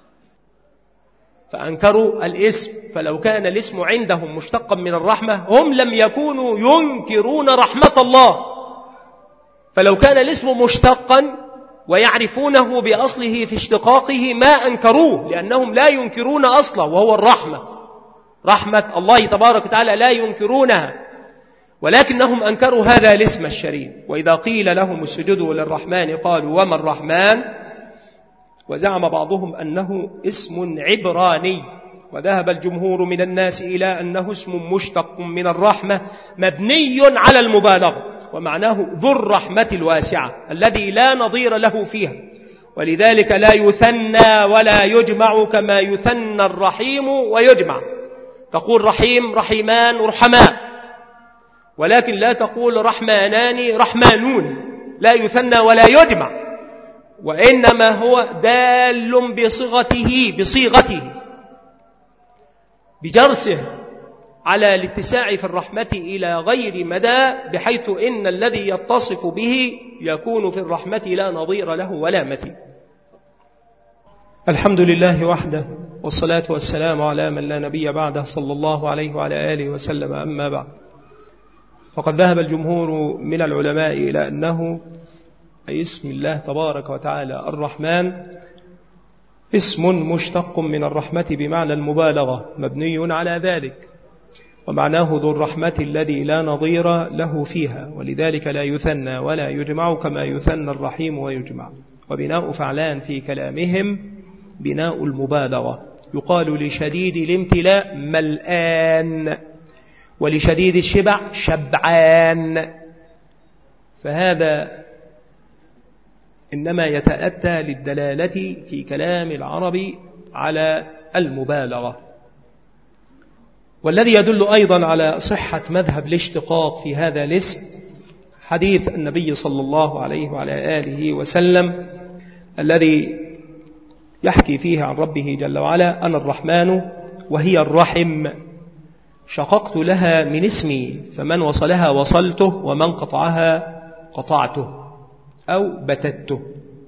Speaker 1: فأنكروا الاسم. فلو كان الاسم عندهم مشتقا من الرحمة هم لم يكونوا ينكرون رحمة الله. فلو كان الاسم مشتقا ويعرفونه بأصله في اشتقاقه ما أنكروه، لأنهم لا ينكرون أصله وهو الرحمة. رحمة الله تبارك وتعالى لا ينكرونها، ولكنهم أنكروا هذا الاسم الشريف. وإذا قيل لهم اسجدوا للرحمن قالوا وما الرحمن. وزعم بعضهم أنه اسم عبراني، وذهب الجمهور من الناس إلى أنه اسم مشتق من الرحمة مبني على المبالغة، ومعناه ذو الرحمة الواسعة الذي لا نظير له فيها، ولذلك لا يثنى ولا يجمع كما يثنى الرحيم ويجمع. تقول رحيم رحيمان رحماء، ولكن لا تقول رحمانان رحمانون، لا يثنى ولا يجمع، وإنما هو دال بصيغته بجرسه على الاتساع في الرحمة إلى غير مدى، بحيث إن الذي يتصف به يكون في الرحمة لا نظير له ولا مثيل. الحمد لله وحده، والصلاة والسلام على من لا نبي بعده صلى الله عليه وعلى آله وسلم. أما بعد، فقد ذهب الجمهور من العلماء إلى أنه أي اسم الله تبارك وتعالى الرحمن اسم مشتق من الرحمة بمعنى المبالغة مبني على ذلك، ومعناه ذو الرحمة الذي لا نظير له فيها، ولذلك لا يثنى ولا يجمع كما يثنى الرحيم ويجمع. وبناء فعلان في كلامهم بناء المبالغة. يقال لشديد الامتلاء ملآن، ولشديد الشبع شبعان، فهذا إنما يتأتى للدلالة في كلام العرب على المبالغة. والذي يدل أيضا على صحة مذهب الاشتقاق في هذا الاسم حديث النبي صلى الله عليه وعلى آله وسلم الذي يحكي فيه عن ربه جل وعلا: أنا الرحمن وهي الرحم، شققت لها من اسمي، فمن وصلها وصلته ومن قطعها قطعته أو بتته.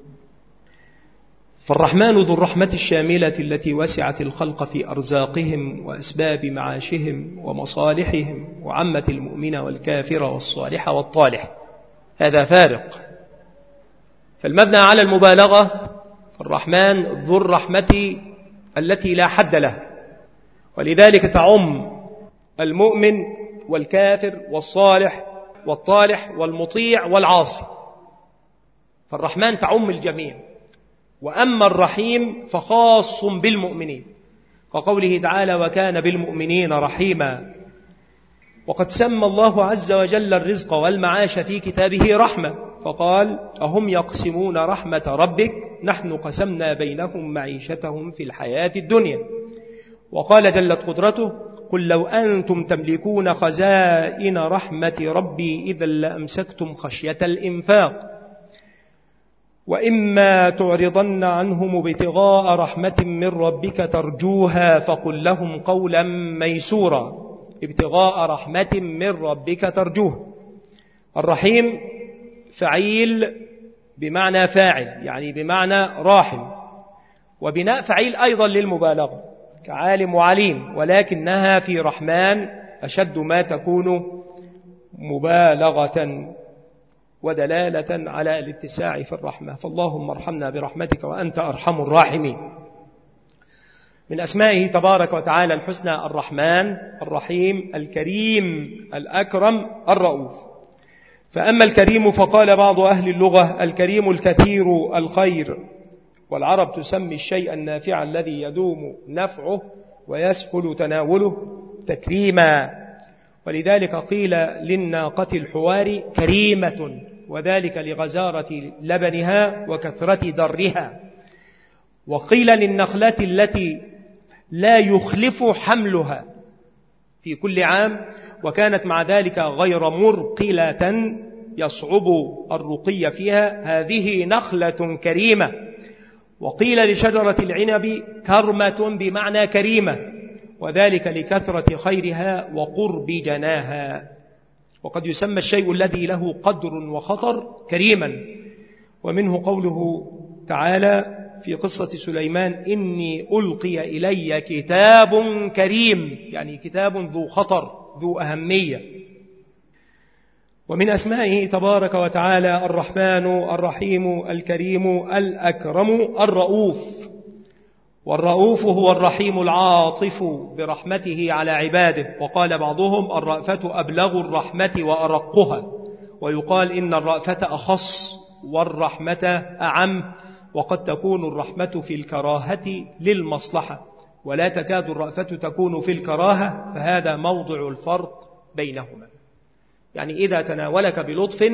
Speaker 1: فالرحمن ذو الرحمة الشاملة التي وسعت الخلق في أرزاقهم وأسباب معاشهم ومصالحهم، وعمت المؤمن والكافر والصالح والطالح. هذا فارق. فالمبنى على المبالغة، الرحمن ذو الرحمة التي لا حد له، ولذلك تعم المؤمن والكافر والصالح والطالح والمطيع والعاصي. فالرحمن تعم الجميع. وأما الرحيم فخاص بالمؤمنين، كقوله تعالى: وكان بالمؤمنين رحيما. وقد سمى الله عز وجل الرزق والمعاش في كتابه رحمة، فقال: أهم يقسمون رحمة ربك نحن قسمنا بينهم معيشتهم في الحياة الدنيا. وقال جلت قدرته: قل لو أنتم تملكون خزائن رحمة ربي إذا لأمسكتم خشية الإنفاق، وإما تعرضن عنهم ابتغاء رحمة من ربك ترجوها فقل لهم قولا ميسورا. ابتغاء رحمة من ربك ترجوها. الرحيم فعيل بمعنى فاعل، يعني بمعنى راحم، وبناء فعيل أيضا للمبالغة كعالم وعليم، ولكنها في رحمن أشد ما تكون مبالغة ودلالة على الاتساع في الرحمة. فاللهم ارحمنا برحمتك وأنت أرحم الراحمين. من أسمائه تبارك وتعالى الحسنى الرحمن الرحيم الكريم الأكرم الرؤوف. فأما الكريم فقال بعض أهل اللغة الكريم الكثير الخير، والعرب تسمي الشيء النافع الذي يدوم نفعه ويسهل تناوله تكريما، ولذلك قيل للناقة الحوار كريمة، وذلك لغزارة لبنها وكثرة درها. وقيل للنخلة التي لا يخلف حملها في كل عام وكانت مع ذلك غير مرقلة يصعب الرقي فيها هذه نخلة كريمة. وقيل لشجرة العنب كرمة بمعنى كريمة، وذلك لكثرة خيرها وقرب جناها. وقد يسمى الشيء الذي له قدر وخطر كريما. ومنه قوله تعالى في قصة سليمان إني ألقي إلي كتاب كريم، يعني كتاب ذو خطر ذو أهمية. ومن أسمائه تبارك وتعالى الرحمن الرحيم الكريم الأكرم الرؤوف. والرؤوف هو الرحيم العاطف برحمته على عباده. وقال بعضهم الرأفة أبلغ الرحمة وأرقها، ويقال إن الرأفة أخص والرحمة أعم، وقد تكون الرحمة في الكراهة للمصلحة ولا تكاد الرأفة تكون في الكراهة، فهذا موضع الفرق بينهما. يعني إذا تناولك بلطف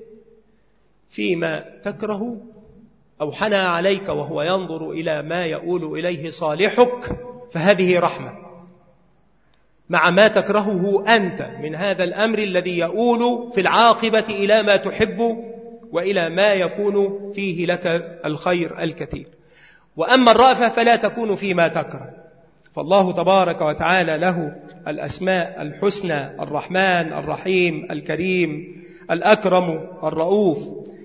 Speaker 1: فيما تكره أو حنى عليك وهو ينظر إلى ما يؤول إليه صالحك فهذه رحمة، مع ما تكرهه أنت من هذا الأمر الذي يؤول في العاقبة إلى ما تحب وإلى ما يكون فيه لك الخير الكثير. وأما الرأفة فلا تكون فيما تكره. فالله تبارك وتعالى له الأسماء الحسنى الرحمن الرحيم الكريم الأكرم الرؤوف.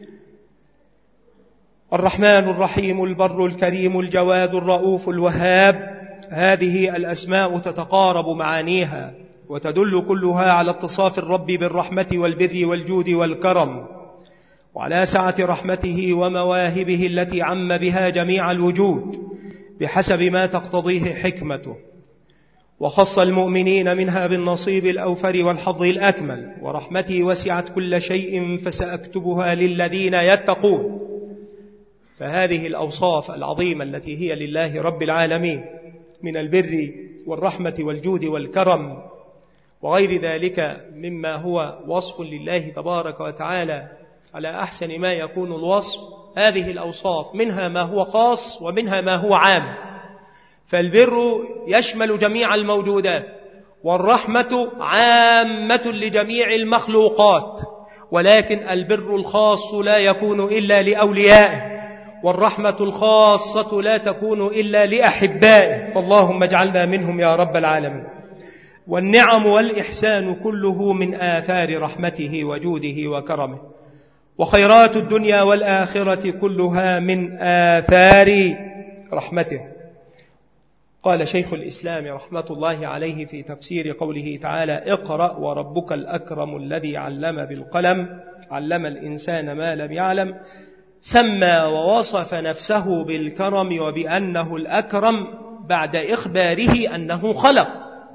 Speaker 1: الرحمن الرحيم البر الكريم الجواد الرؤوف الوهاب، هذه الأسماء تتقارب معانيها وتدل كلها على اتصاف الرب بالرحمة والبر والجود والكرم، وعلى سعة رحمته ومواهبه التي عم بها جميع الوجود بحسب ما تقتضيه حكمته. وخص المؤمنين منها بالنصيب الأوفر والحظ الأكمل. ورحمتي وسعت كل شيء فسأكتبها للذين يتقون. فهذه الأوصاف العظيمة التي هي لله رب العالمين من البر والرحمة والجود والكرم وغير ذلك مما هو وصف لله تبارك وتعالى على أحسن ما يكون الوصف، هذه الأوصاف منها ما هو خاص ومنها ما هو عام. فالبر يشمل جميع الموجودات، والرحمة عامة لجميع المخلوقات، ولكن البر الخاص لا يكون إلا لأوليائه، والرحمة الخاصة لا تكون إلا لأحبائه، فاللهم اجعلنا منهم يا رب العالمين. والنعم والإحسان كله من آثار رحمته وجوده وكرمه، وخيرات الدنيا والآخرة كلها من آثار رحمته. قال شيخ الإسلام رحمة الله عليه في تفسير قوله تعالى اقرأ وربك الأكرم الذي علم بالقلم علم الإنسان ما لم يعلم، سمى ووصف نفسه بالكرم وبأنه الأكرم بعد إخباره أنه خلق.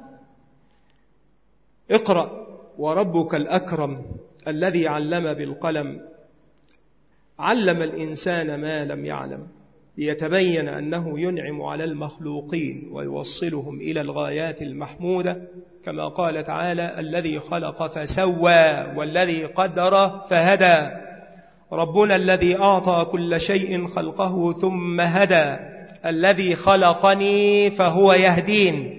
Speaker 1: اقرأ وربك الأكرم الذي علم بالقلم، علم الإنسان ما لم يعلم ليتبين أنه ينعم على المخلوقين ويوصلهم إلى الغايات المحمودة، كما قال تعالى الذي خلق فسوى والذي قدر فهدى. ربنا الذي أعطى كل شيء خلقه ثم هدى، الذي خلقني فهو يهدين.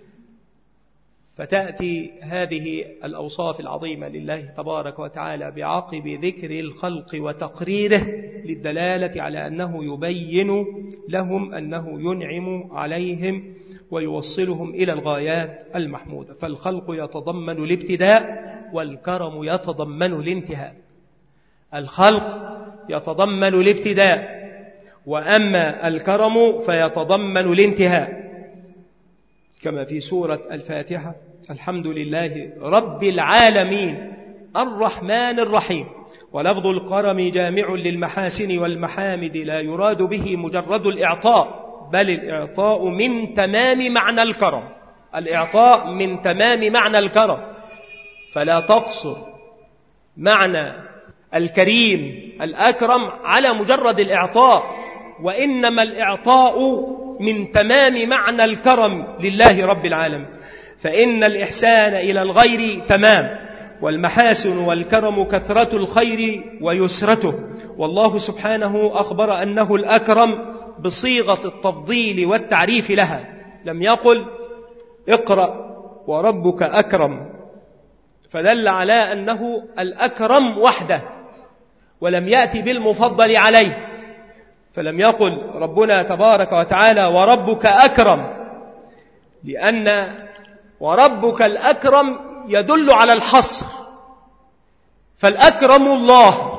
Speaker 1: فتأتي هذه الأوصاف العظيمة لله تبارك وتعالى بعقب ذكر الخلق وتقريره للدلالة على أنه يبين لهم أنه ينعم عليهم ويوصلهم إلى الغايات المحمودة. فالخلق يتضمن الابتداء والكرم يتضمن الانتهاء. الخلق يتضمن الابتداء، وأما الكرم فيتضمن الانتهاء، كما في سورة الفاتحة الحمد لله رب العالمين الرحمن الرحيم. ولفظ الكرم جامع للمحاسن والمحامد، لا يراد به مجرد الإعطاء، بل الإعطاء من تمام معنى الكرم، الإعطاء من تمام معنى الكرم، فلا تقصر معنى الكريم الأكرم على مجرد الإعطاء، وإنما الإعطاء من تمام معنى الكرم لله رب العالمين. فإن الإحسان إلى الغير تمام، والمحاسن والكرم كثرة الخير ويسرته. والله سبحانه أخبر أنه الأكرم بصيغة التفضيل والتعريف لها، لم يقل اقرأ وربك أكرم، فدل على أنه الأكرم وحده، ولم يأتي بالمفضل عليه، فلم يقل ربنا تبارك وتعالى وربك أكرم، لأن وربك الأكرم يدل على الحصر، فالأكرم الله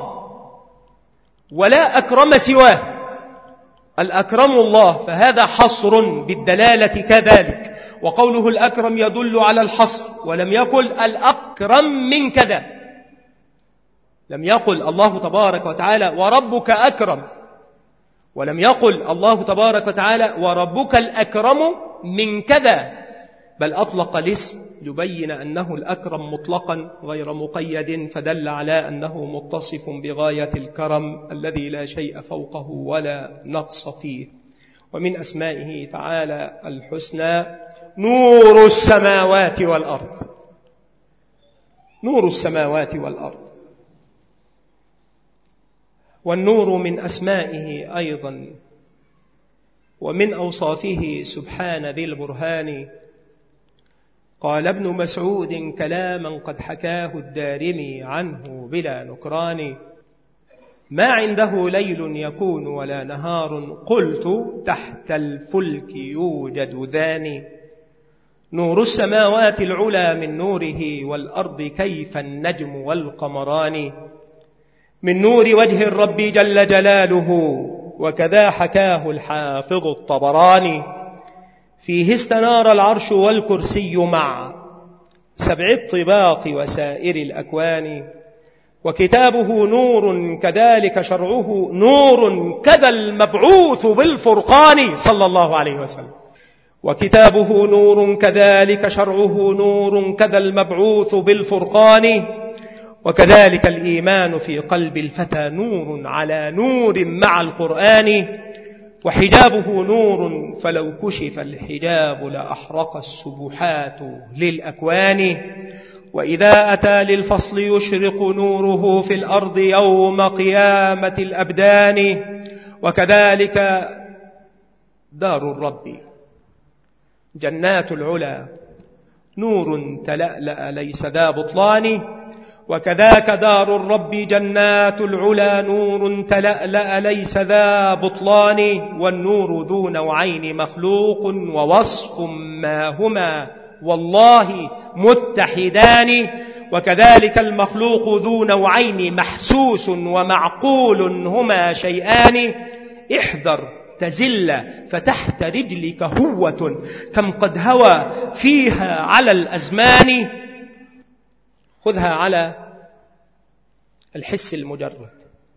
Speaker 1: ولا أكرم سواه، الأكرم الله، فهذا حصر بالدلالة كذلك. وقوله الأكرم يدل على الحصر، ولم يقل الأكرم من كذا، لم يقل الله تبارك وتعالى وربك أكرم، ولم يقل الله تبارك وتعالى وربك الأكرم من كذا، بل أطلق الاسم يبين أنه الأكرم مطلقا غير مقيد، فدل على أنه متصف بغاية الكرم الذي لا شيء فوقه ولا نقص فيه. ومن أسمائه تعالى الحسنى نور السماوات والأرض، نور السماوات والأرض. والنور من أسمائه أيضا ومن أوصافه سبحان ذي البرهان. قال ابن مسعود كلاما قد حكاه الدارمي عنه بلا نكران: ما عنده ليل يكون ولا نهار، قلت تحت الفلك يوجد ذان. نور السماوات العلا من نوره، والأرض كيف النجم والقمران. من نور وجه الرب جل جلاله، وكذا حكاه الحافظ الطبراني. فيه استنار العرش والكرسي مع 7 الطباق وسائر الأكوان. وكتابه نور كذلك شرعه نور، كذا المبعوث بالفرقان صلى الله عليه وسلم. وكتابه نور كذلك شرعه نور، كذا المبعوث بالفرقان. وكذلك الإيمان في قلب الفتى نور على نور مع القرآن. وحجابه نور، فلو كشف الحجاب لأحرق السبحات للأكوان. وإذا أتى للفصل يشرق نوره في الأرض يوم قيامة الأبدان. وكذلك دار الرب جنات العلا نور تلألأ ليس ذا بطلان. وكذاك دار الرب جنات العلا نور تلألأ ليس ذا بطلان. والنور ذو نوعين مخلوق ووصف، ما هما والله متحدان. وكذلك المخلوق ذو نوعين محسوس ومعقول، هما شيئان. احذر تزل فتحت رجلك هوة، كم قد هوى فيها على الأزمان. خذها على الحس المجرد،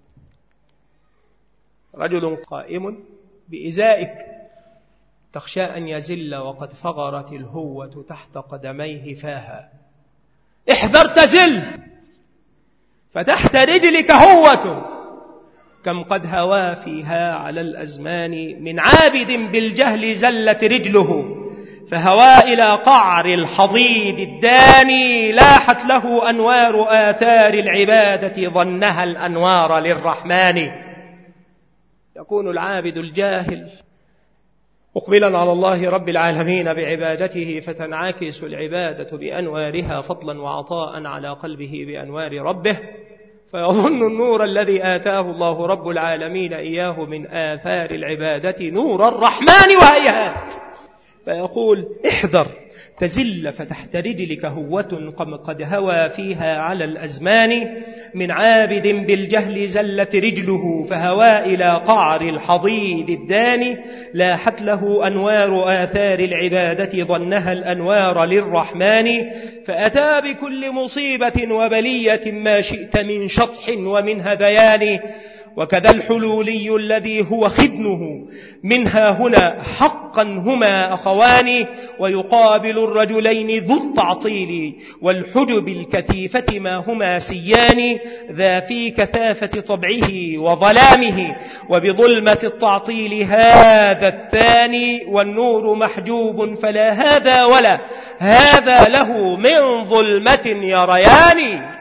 Speaker 1: رجل قائم بإزائك تخشى أن يزل وقد فغرت الهوة تحت قدميه فاها. احذر تزل فتحت رجلك هوة، كم قد هوى فيها على الأزمان. من عابد بالجهل زلت رجله، فهوى إلى قعر الحضيض الداني. لاحت له أنوار آثار العبادة، ظنها الأنوار للرحمن. يكون العابد الجاهل مقبلا على الله رب العالمين بعبادته، فتنعكس العبادة بأنوارها فضلا وعطاء على قلبه بأنوار ربه، فيظن النور الذي آتاه الله رب العالمين إياه من آثار العبادة نور الرحمن وهيهات. فيقول احذر تزل فتحت رجلك هوة قد هوى فيها على الأزمان، من عابد بالجهل زلت رجله فهوى إلى قعر الحضيض الداني، لاحت له أنوار آثار العبادة ظنها الأنوار للرحمن، فأتى بكل مصيبة وبلية ما شئت من شطح ومن هذيان، وكذا الحلولي الذي هو خدنه منها هنا حقا هما أخوان، ويقابل الرجلين ذو التعطيل والحجب الكثيفة ما هما سيان، ذا في كثافة طبعه وظلامه وبظلمة التعطيل هذا الثاني، والنور محجوب فلا هذا ولا هذا له من ظلمة يريان.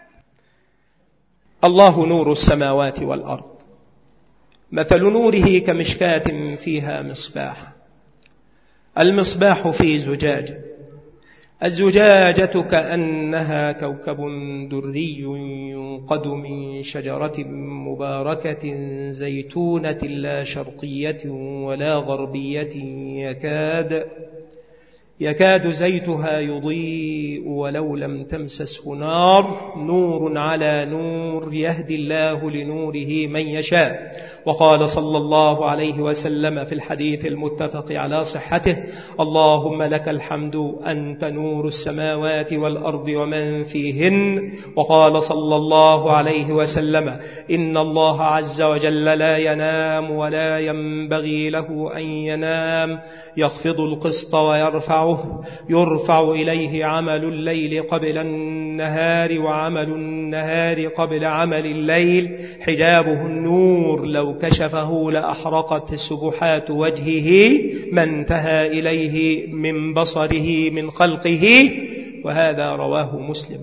Speaker 1: الله نور السماوات والأرض، مثل نوره كمشكاة فيها مصباح، المصباح في زجاجة، الزجاجة كأنها كوكب دري ينقد من شجرة مباركة زيتونة لا شرقية ولا غربية، يكاد زيتها يضيء ولو لم تمسسه نار، نور على نور يهدي الله لنوره من يشاء. وقال صلى الله عليه وسلم في الحديث المتفق على صحته: اللهم لك الحمد أنت نور السماوات والأرض ومن فيهن. وقال صلى الله عليه وسلم: إن الله عز وجل لا ينام ولا ينبغي له أن ينام، يخفض القسط ويرفعه، يرفع إليه عمل الليل قبل النهار وعمل النهار قبل عمل الليل، حجابه النور لو كشفه لأحرقت سبحات وجهه ما انتهى إليه من بصره من خلقه. وهذا رواه مسلم.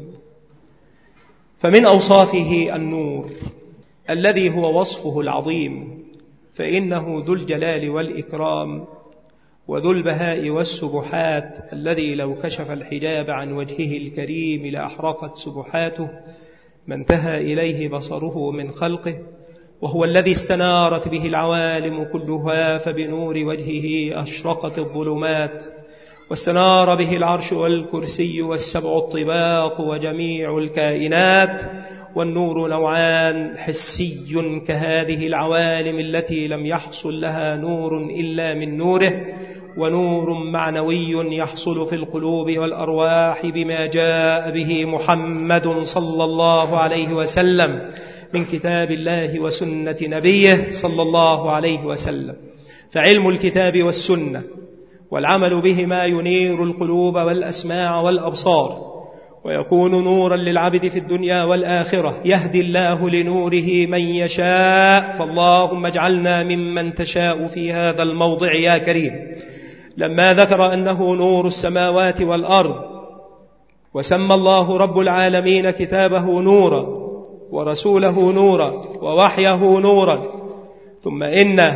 Speaker 1: فمن أوصافه النور الذي هو وصفه العظيم، فإنه ذو الجلال والإكرام وذو البهاء والسبحات، الذي لو كشف الحجاب عن وجهه الكريم لأحرقت سبحاته ما انتهى إليه بصره من خلقه، وهو الذي استنارت به العوالم كلها، فبنور وجهه أشرقت الظلمات، واستنار به العرش والكرسي والسبع الطباق وجميع الكائنات. والنور نوعان: حسي كهذه العوالم التي لم يحصل لها نور إلا من نوره، ونور معنوي يحصل في القلوب والأرواح بما جاء به محمد صلى الله عليه وسلم من كتاب الله وسنة نبيه صلى الله عليه وسلم. فعلم الكتاب والسنة والعمل بهما ينير القلوب والأسماع والأبصار، ويكون نورا للعبد في الدنيا والآخرة، يهدي الله لنوره من يشاء. فاللهم اجعلنا ممن تشاء في هذا الموضع يا كريم. لما ذكر أنه نور السماوات والأرض، وسمى الله رب العالمين كتابه نورا ورسوله نورا ووحيه نورا، ثم إن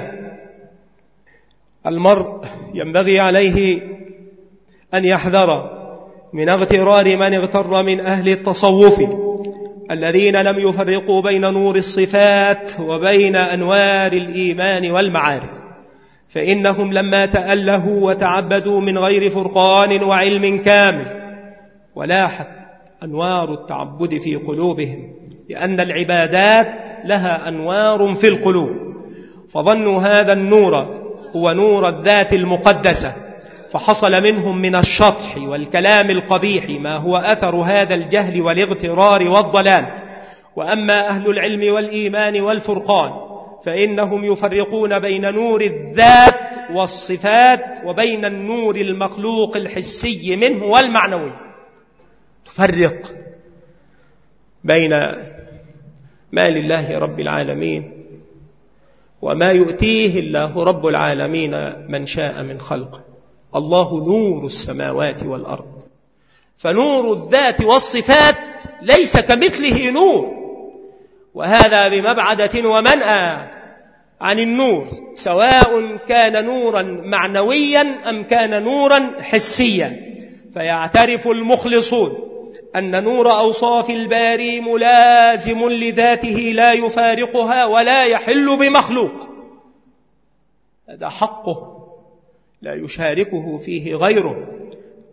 Speaker 1: المرء ينبغي عليه أن يحذر من اغترار من اغتر من أهل التصوف الذين لم يفرقوا بين نور الصفات وبين أنوار الإيمان والمعارف، فإنهم لما تألهوا وتعبدوا من غير فرقان وعلم كامل ولاحت أنوار التعبد في قلوبهم، لأن العبادات لها أنوار في القلوب، فظنوا هذا النور هو نور الذات المقدسة، فحصل منهم من الشطح والكلام القبيح ما هو أثر هذا الجهل والاغترار والضلال. وأما أهل العلم والإيمان والفرقان فإنهم يفرقون بين نور الذات والصفات وبين النور المخلوق الحسي منه والمعنوي، تفرق بين ما لله رب العالمين وما يؤتيه الله رب العالمين من شاء من خلقه. الله نور السماوات والأرض، فنور الذات والصفات ليس كمثله نور، وهذا بمبعدة ومنأى عن النور، سواء كان نورا معنويا أم كان نورا حسيا. فيعترف المخلصون أن نور أوصاف الباري ملازم لذاته لا يفارقها ولا يحل بمخلوق، هذا حقه لا يشاركه فيه غيره.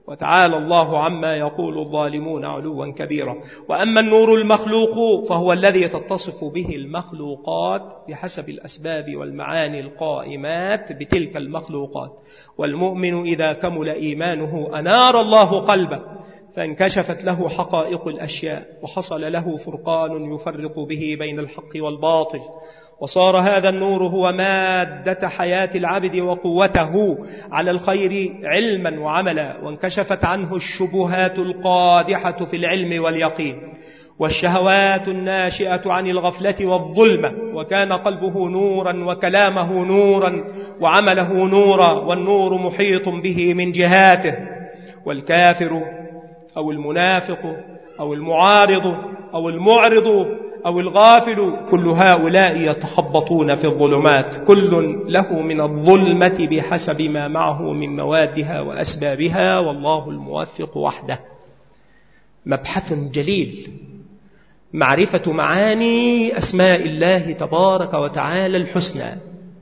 Speaker 1: وتعالى الله عما يقول الظالمون علوا كبيرا. وأما النور المخلوق فهو الذي تتصف به المخلوقات بحسب الأسباب والمعاني القائمات بتلك المخلوقات. والمؤمن إذا كمل إيمانه أنار الله قلبه فانكشفت له حقائق الأشياء، وحصل له فرقان يفرق به بين الحق والباطل، وصار هذا النور هو مادة حياة العبد وقوته على الخير علما وعملا، وانكشفت عنه الشبهات القادحة في العلم واليقين والشهوات الناشئة عن الغفلة والظلمة، وكان قلبه نورا وكلامه نورا وعمله نورا، والنور محيط به من جهاته. والكافر أو المنافق أو المعارض أو المعرض أو الغافل كل هؤلاء يتخبطون في الظلمات، كل له من الظلمة بحسب ما معه من موادها وأسبابها، والله الموفق وحده. مبحث جليل، معرفة معاني أسماء الله تبارك وتعالى الحسنى.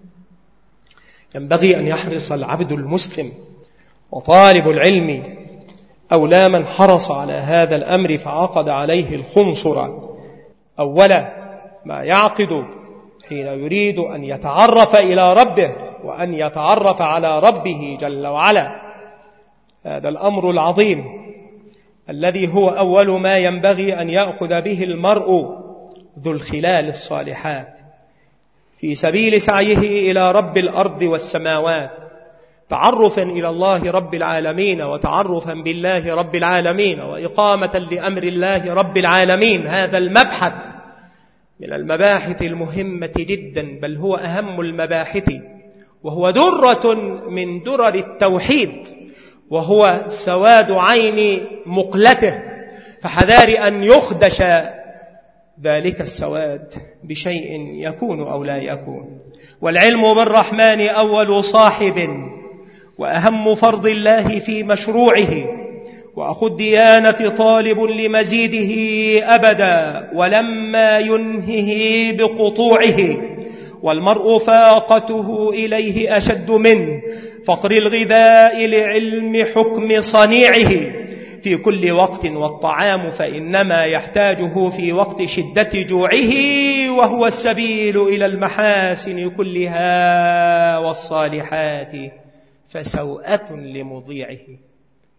Speaker 1: ينبغي أن يحرص العبد المسلم وطالب العلم أولى من حرص على هذا الأمر فعقد عليه الخنصر. أولا ما يعقد حين يريد أن يتعرف إلى ربه وأن يتعرف على ربه جل وعلا، هذا الأمر العظيم الذي هو أول ما ينبغي أن يأخذ به المرء ذو الخلال الصالحات في سبيل سعيه إلى رب الأرض والسماوات، تعرفا إلى الله رب العالمين وتعرفا بالله رب العالمين وإقامة لأمر الله رب العالمين. هذا المبحث من المباحث المهمة جدا، بل هو أهم المباحث، وهو درة من درر التوحيد، وهو سواد عين مقلته، فحذار أن يخدش ذلك السواد بشيء يكون أو لا يكون. والعلم بالرحمن أول صاحب وأهم فرض الله في مشروعه، وأخو الديانة طالب لمزيده أبدا ولما ينهه بقطوعه، والمرء فاقته إليه أشد منه فقر الغذاء لعلم حكم صنيعه في كل وقت، والطعام فإنما يحتاجه في وقت شدة جوعه، وهو السبيل إلى المحاسن كلها والصالحات فسوءة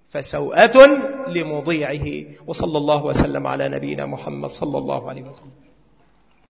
Speaker 1: لمضيعه. وصلى الله وسلم على نبينا محمد صلى الله عليه وسلم.